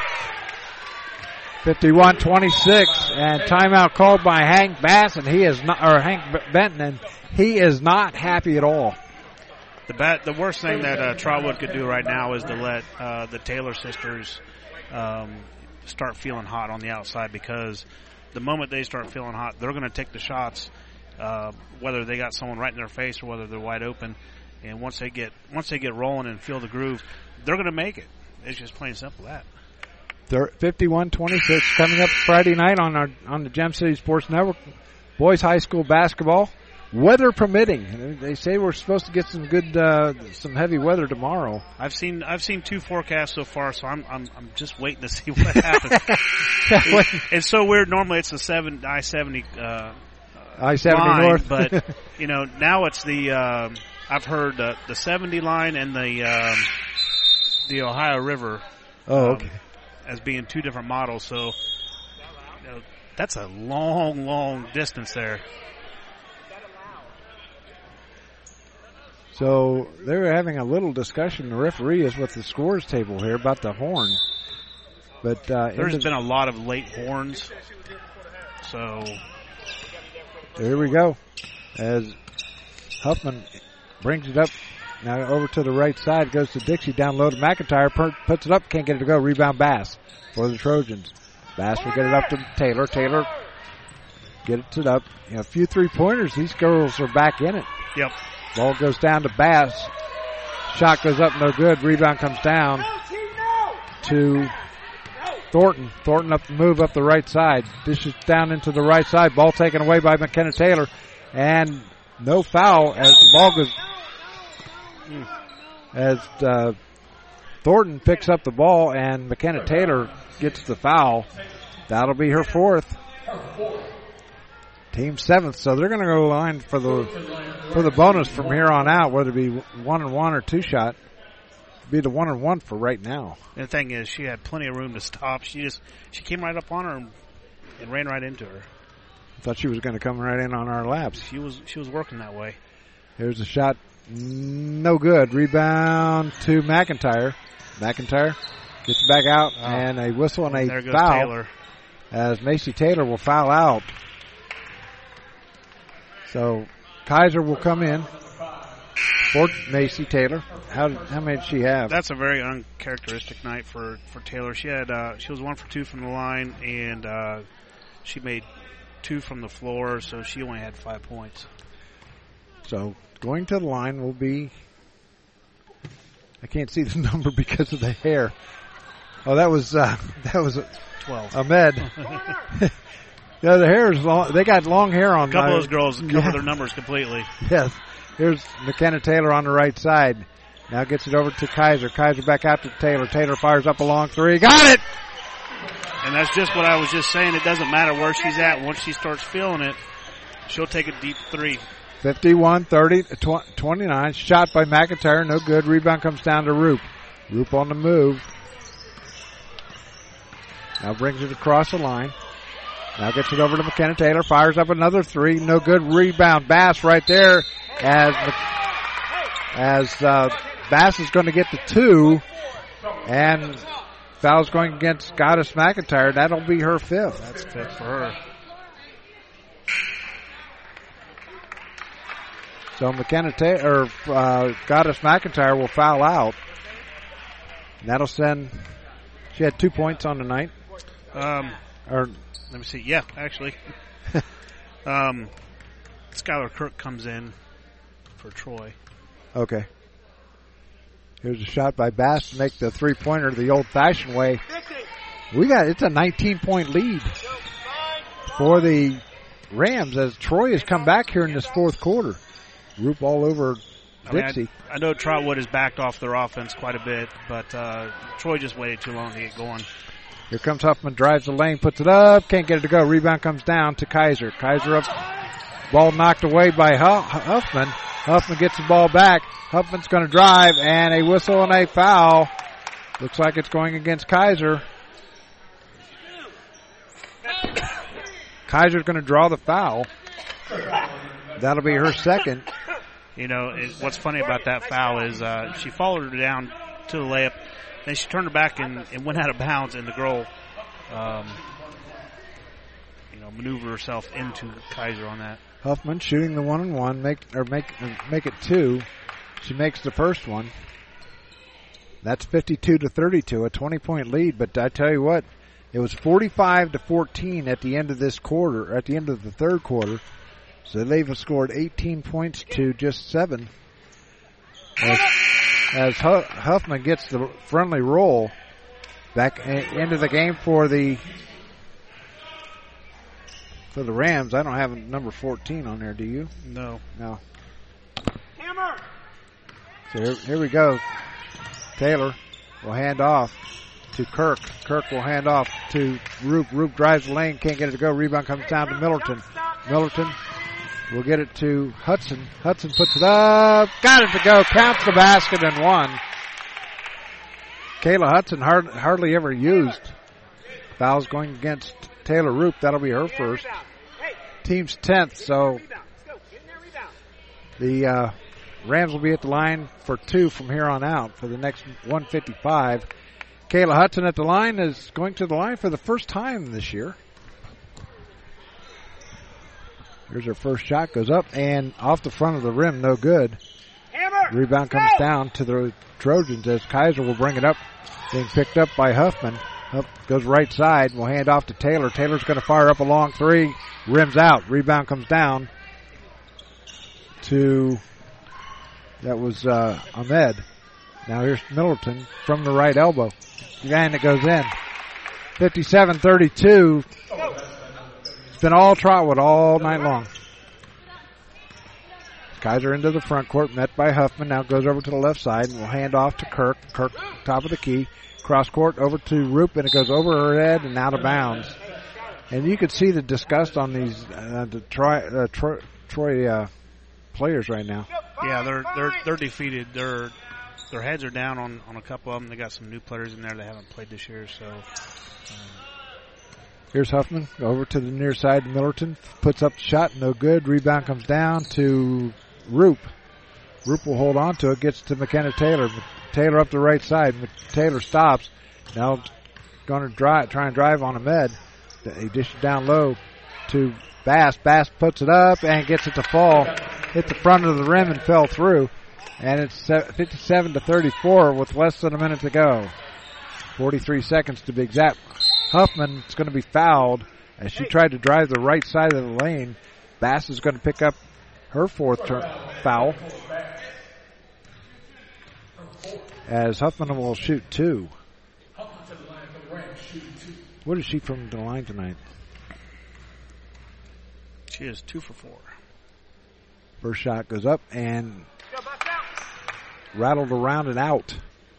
51-26, and timeout called by Hank Bass, and Hank Benton, and he is not happy at all. The worst thing that Trotwood could do right now is to let the Taylor sisters start feeling hot on the outside, because the moment they start feeling hot, they're going to take the shots, whether they got someone right in their face or whether they're wide open. And once they get rolling and feel the groove, they're going to make it. It's just plain simple that. 51-26 coming up Friday night on the Gem City Sports Network. Boys high school basketball, weather permitting. They say we're supposed to get some good, some heavy weather tomorrow. I've seen 2 forecasts so far, so I'm just waiting to see what happens. It's so weird. Normally it's the I-70 line, north, but now it's the I've heard the 70 line and the Ohio River. Oh, okay. As being 2 different models, so that's a long distance there. So they're having a little discussion. The referee is with the scores table here about the horn. But there's been a lot of late horns. So here we go. As Huffman brings it up now over to the right side, goes to Dixie, down low to McIntyre, puts it up, can't get it to go. Rebound Bass for the Trojans. Bass will get it up to Taylor. Taylor gets it up. A few three-pointers. These girls are back in it. Yep. Ball goes down to Bass. Shot goes up, no good. Rebound comes down to Thornton. Thornton up the move up the right side. Dishes down into the right side. Ball taken away by McKenna Taylor. And no foul as the ball goes... As Thornton picks up the ball and McKenna Taylor gets the foul. That'll be her 4th. Team 7th, so they're going to go line for the bonus from here on out, whether it be 1-and-1 or 2-shot. Be the 1-and-1 for right now. And the thing is, she had plenty of room to stop. She came right up on her and ran right into her. I thought she was going to come right in on our laps. She was working that way. Here's a shot. No good. Rebound to McIntyre. McIntyre gets back out, and a whistle and there a goes foul. Taylor. As Macy Taylor will foul out. So Kaiser will come in for Macy Taylor. How many did she have? That's a very uncharacteristic night for Taylor. She was 1 for 2 from the line, and she made 2 from the floor, so she only had 5 points. So going to the line will be, I can't see the number because of the hair. Oh, that was 12. Ahmed. Yeah, the hair is long. They got long hair on. A couple of those girls cover their numbers completely. Yes. Here's McKenna Taylor on the right side. Now gets it over to Kaiser. Kaiser back out to Taylor. Taylor fires up a long three. Got it! And that's just what I was just saying. It doesn't matter where she's at. Once she starts feeling it, she'll take a deep 3. 51-30-29. Shot by McIntyre. No good. Rebound comes down to Roop. Roop on the move. Now brings it across the line. Now gets it over to McKenna Taylor. Fires up another 3. No good. Rebound. Bass right there as Bass is going to get the 2. And foul's going against Goddess McIntyre. That'll be her 5th. That's 5th for her. So McKenna Taylor, Goddess McIntyre will foul out. And that'll send, she had 2 points on the night. Let me see. Yeah, actually. Skylar Kirk comes in for Troy. Okay. Here's a shot by Bass to make the three-pointer the old-fashioned way. It's a 19-point lead for the Rams as Troy has come back here in this fourth quarter. Roop all over Dixie. I know Trotwood has backed off their offense quite a bit, but Troy just waited too long to get going. Here comes Huffman, drives the lane, puts it up, can't get it to go. Rebound comes down to Kaiser. Kaiser up, ball knocked away by Huffman. Huffman gets the ball back. Huffman's going to drive, and a whistle and a foul. Looks like it's going against Kaiser. Kaiser's going to draw the foul. That'll be her second. You know, what's funny about that foul is she followed her down to the layup, then she turned her back and went out of bounds, and the girl, maneuvered herself into Kaiser on that. Huffman shooting the 1-on-1, make it two. She makes the first one. That's 52-32, a 20-point lead. But I tell you what, it was 45-14 at the end of this quarter, at the end of the third quarter. So they've scored 18 points to just 7. As Huffman gets the friendly roll back into the game for the Rams. I don't have number 14 on there, do you? No. Hammer. So here we go. Taylor will hand off to Kirk. Kirk will hand off to Roop. Roop drives the lane, can't get it to go. Rebound comes down to Millerton. Millerton will get it to Hudson. Hudson puts it up. Got it to go. Counts the basket and one. Kayla Hudson hardly ever used. Foul's going against Taylor Roop. That'll be her first. Team's 10th, so the Rams will be at the line for 2 from here on out for the next 155. Kayla Hudson at the line is going to the line for the first time this year. Here's her first shot, goes up and off the front of the rim, no good. Rebound comes down to the Trojans as Kaiser will bring it up, being picked up by Huffman. Up goes right side, will hand off to Taylor. Taylor's going to fire up a long three, rims out. Rebound comes down to, that was Ahmed. Now here's Middleton from the right elbow. And it goes in. 57-32. It's been all Trotwood all night long. Kaiser into the front court, met by Huffman. Now goes over to the left side and will hand off to Kirk. Kirk, top of the key. Cross court over to Roop, and it goes over her head and out of bounds. And you could see the disgust on these the Troy players right now. Yeah, they're defeated. Their heads are down on a couple of them. They got some new players in there that haven't played this year. So here's Huffman over to the near side. Millerton puts up the shot, no good. Rebound comes down to Roop. Roop will hold on to it, gets to McKenna Taylor. Taylor up the right side. Taylor stops. Now going to try and drive on Ahmed. He dishes down low to Bass. Bass puts it up and gets it to fall. Hit the front of the rim and fell through. And it's 57-34 with less than a minute to go. 43 seconds to be exact. Huffman is going to be fouled as she tried to drive the right side of the lane. Bass is going to pick up her fourth foul. As Huffman will shoot 2. What is she from the line tonight? She is 2 for 4. First shot goes up and rattled around and out.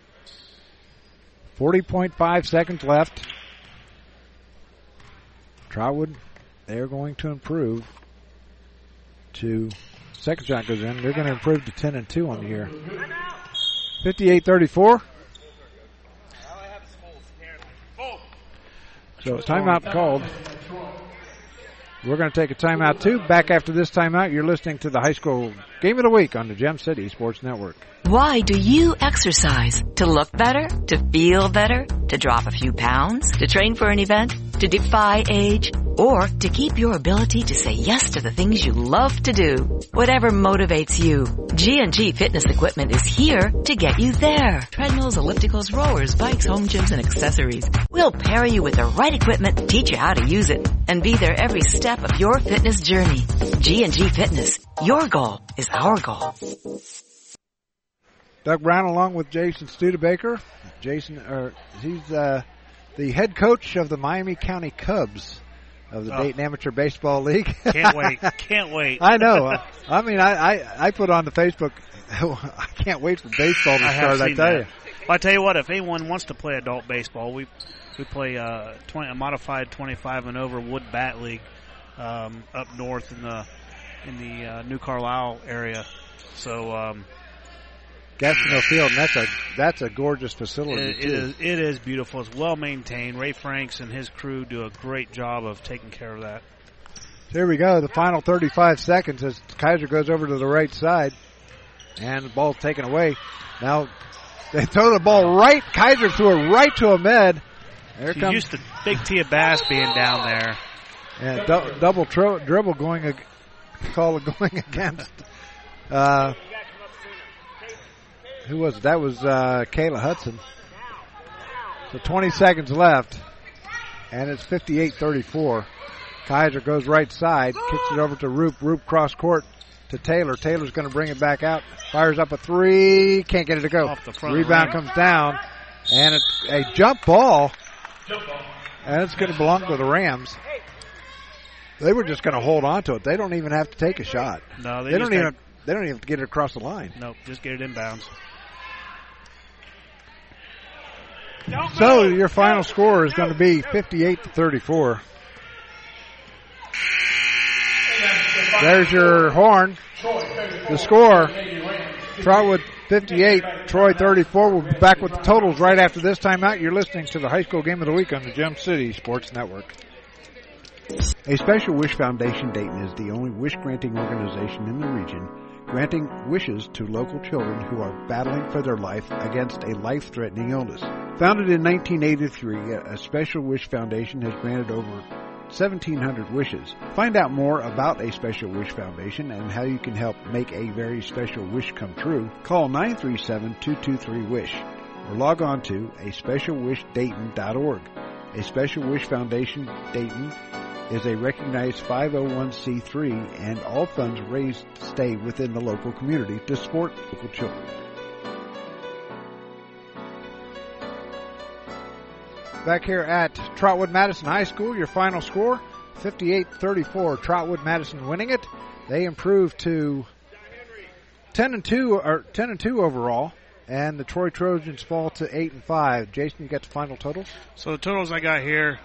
40.5 seconds left. Trotwood, they're going to improve to, second shot goes in. They're going to improve to 10-2 on the year. 58-34. So timeout called. We're going to take a timeout too. Back after this timeout, you're listening to the high school Game of the Week on the Gem City Sports Network. Why do you exercise? To look better? To feel better? To drop a few pounds? To train for an event? To defy age? Or to keep your ability to say yes to the things you love to do? Whatever motivates you, G&G Fitness Equipment is here to get you there. Treadmills, ellipticals, rowers, bikes, home gyms, and accessories. We'll pair you with the right equipment, teach you how to use it, and be there every step of your fitness journey. G&G Fitness. Your goal is our goal. Doug Brown along with Jason Studebaker. Jason, he's the head coach of the Miami County Cubs of the Dayton Amateur Baseball League. Can't wait. Can't wait. I know. I mean, I put on the Facebook, I can't wait for baseball to start, I tell you. Well, I tell you what, if anyone wants to play adult baseball, we play a modified 25 and over wood bat league up north in the New Carlisle area. So Gastineau Field, and that's a gorgeous facility too. It is beautiful. It's well maintained. Ray Franks and his crew do a great job of taking care of that. Here we go. The final 35 seconds as Kaiser goes over to the right side, and the ball's taken away. Now they throw the ball right. Kaiser threw it right to Ahmed. There comes used to Big Tia Bass being down there. And double dribble going against. Who was it? That was Kayla Hudson. So 20 seconds left, and it's 58-34. Kaiser goes right side, kicks it over to Roop. Roop cross court to Taylor. Taylor's going to bring it back out. Fires up a three. Can't get it to go. Rebound comes down, and it's a jump ball. And it's going to belong to the Rams. They were just going to hold on to it. They don't even have to take a shot. No, they don't even have to get it across the line. Nope, just get it inbounds. So your final score is going to be 58-34. There's your horn. The score, Trotwood 58, Troy 34. We'll be back with the totals right after this timeout. You're listening to the High School Game of the Week on the Gem City Sports Network. A Special Wish Foundation Dayton is the only wish-granting organization in the region granting wishes to local children who are battling for their life against a life-threatening illness. Founded in 1983, a Special Wish Foundation has granted over 1,700 wishes. Find out more about A Special Wish Foundation and how you can help make a very special wish come true. Call 937-223-WISH or log on to aspecialwishdayton.org. A Special Wish Foundation Dayton is a recognized 501c3, and all funds raised stay within the local community to support local children. Back here at Trotwood Madison High School, your final score, 58-34. Trotwood Madison winning it. They improved to 10-2 overall, and the Troy Trojans fall to 8-5. Jason, you got the final totals? So the totals I got here,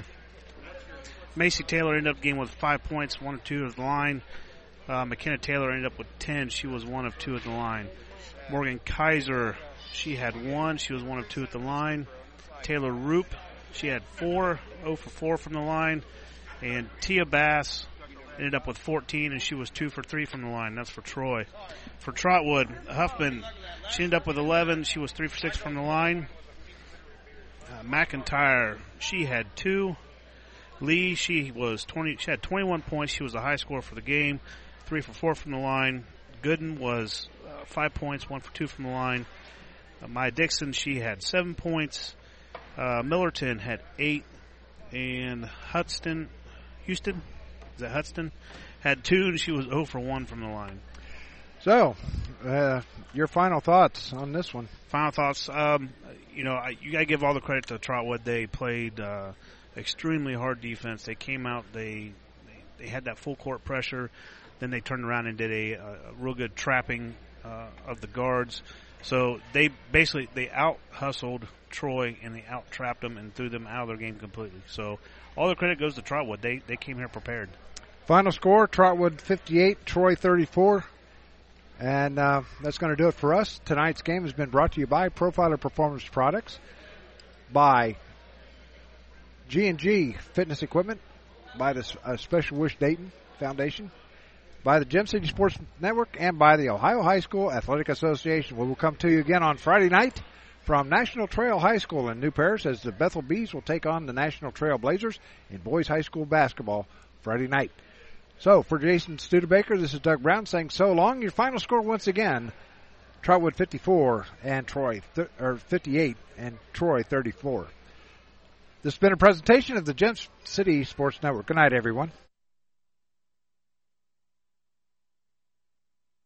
Macy Taylor ended up getting with 5 points, 1 of 2 at the line. McKenna Taylor ended up with 10. She was 1 of 2 at the line. Morgan Kaiser, she had 1. She was 1 of 2 at the line. Taylor Roop, she had 4, 0 for 4 from the line. And Tia Bass ended up with 14, and she was 2 for 3 from the line. That's for Troy. For Trotwood, Huffman, she ended up with 11. She was 3 for 6 from the line. McIntyre, she had 2. Lee, she had 21 points. She was the high scorer for the game, 3 for 4 from the line. Gooden was 5 points, 1 for 2 from the line. Maya Dixon, she had 7 points. Millerton had 8, and Houston, had 2, and she was 0 for 1 from the line. So, your final thoughts on this one? Final thoughts, you got to give all the credit to Trotwood. They played extremely hard defense. They came out, they had that full court pressure. Then they turned around and did a real good trapping of the guards. So they out-hustled Troy, and they out-trapped them and threw them out of their game completely. So all the credit goes to Trotwood. They came here prepared. Final score, Trotwood 58, Troy 34. And that's going to do it for us. Tonight's game has been brought to you by Profiler Performance Products, by G&G Fitness Equipment, by the Special Wish Dayton Foundation, by the Gem City Sports Network and by the Ohio High School Athletic Association. We will come to you again on Friday night from National Trail High School in New Paris as the Bethel Bees will take on the National Trail Blazers in boys high school basketball Friday night. So for Jason Studebaker, this is Doug Brown saying so long. Your final score once again, Trotwood 54 and Troy 58 and Troy 34. This has been a presentation of the Gem City Sports Network. Good night, everyone.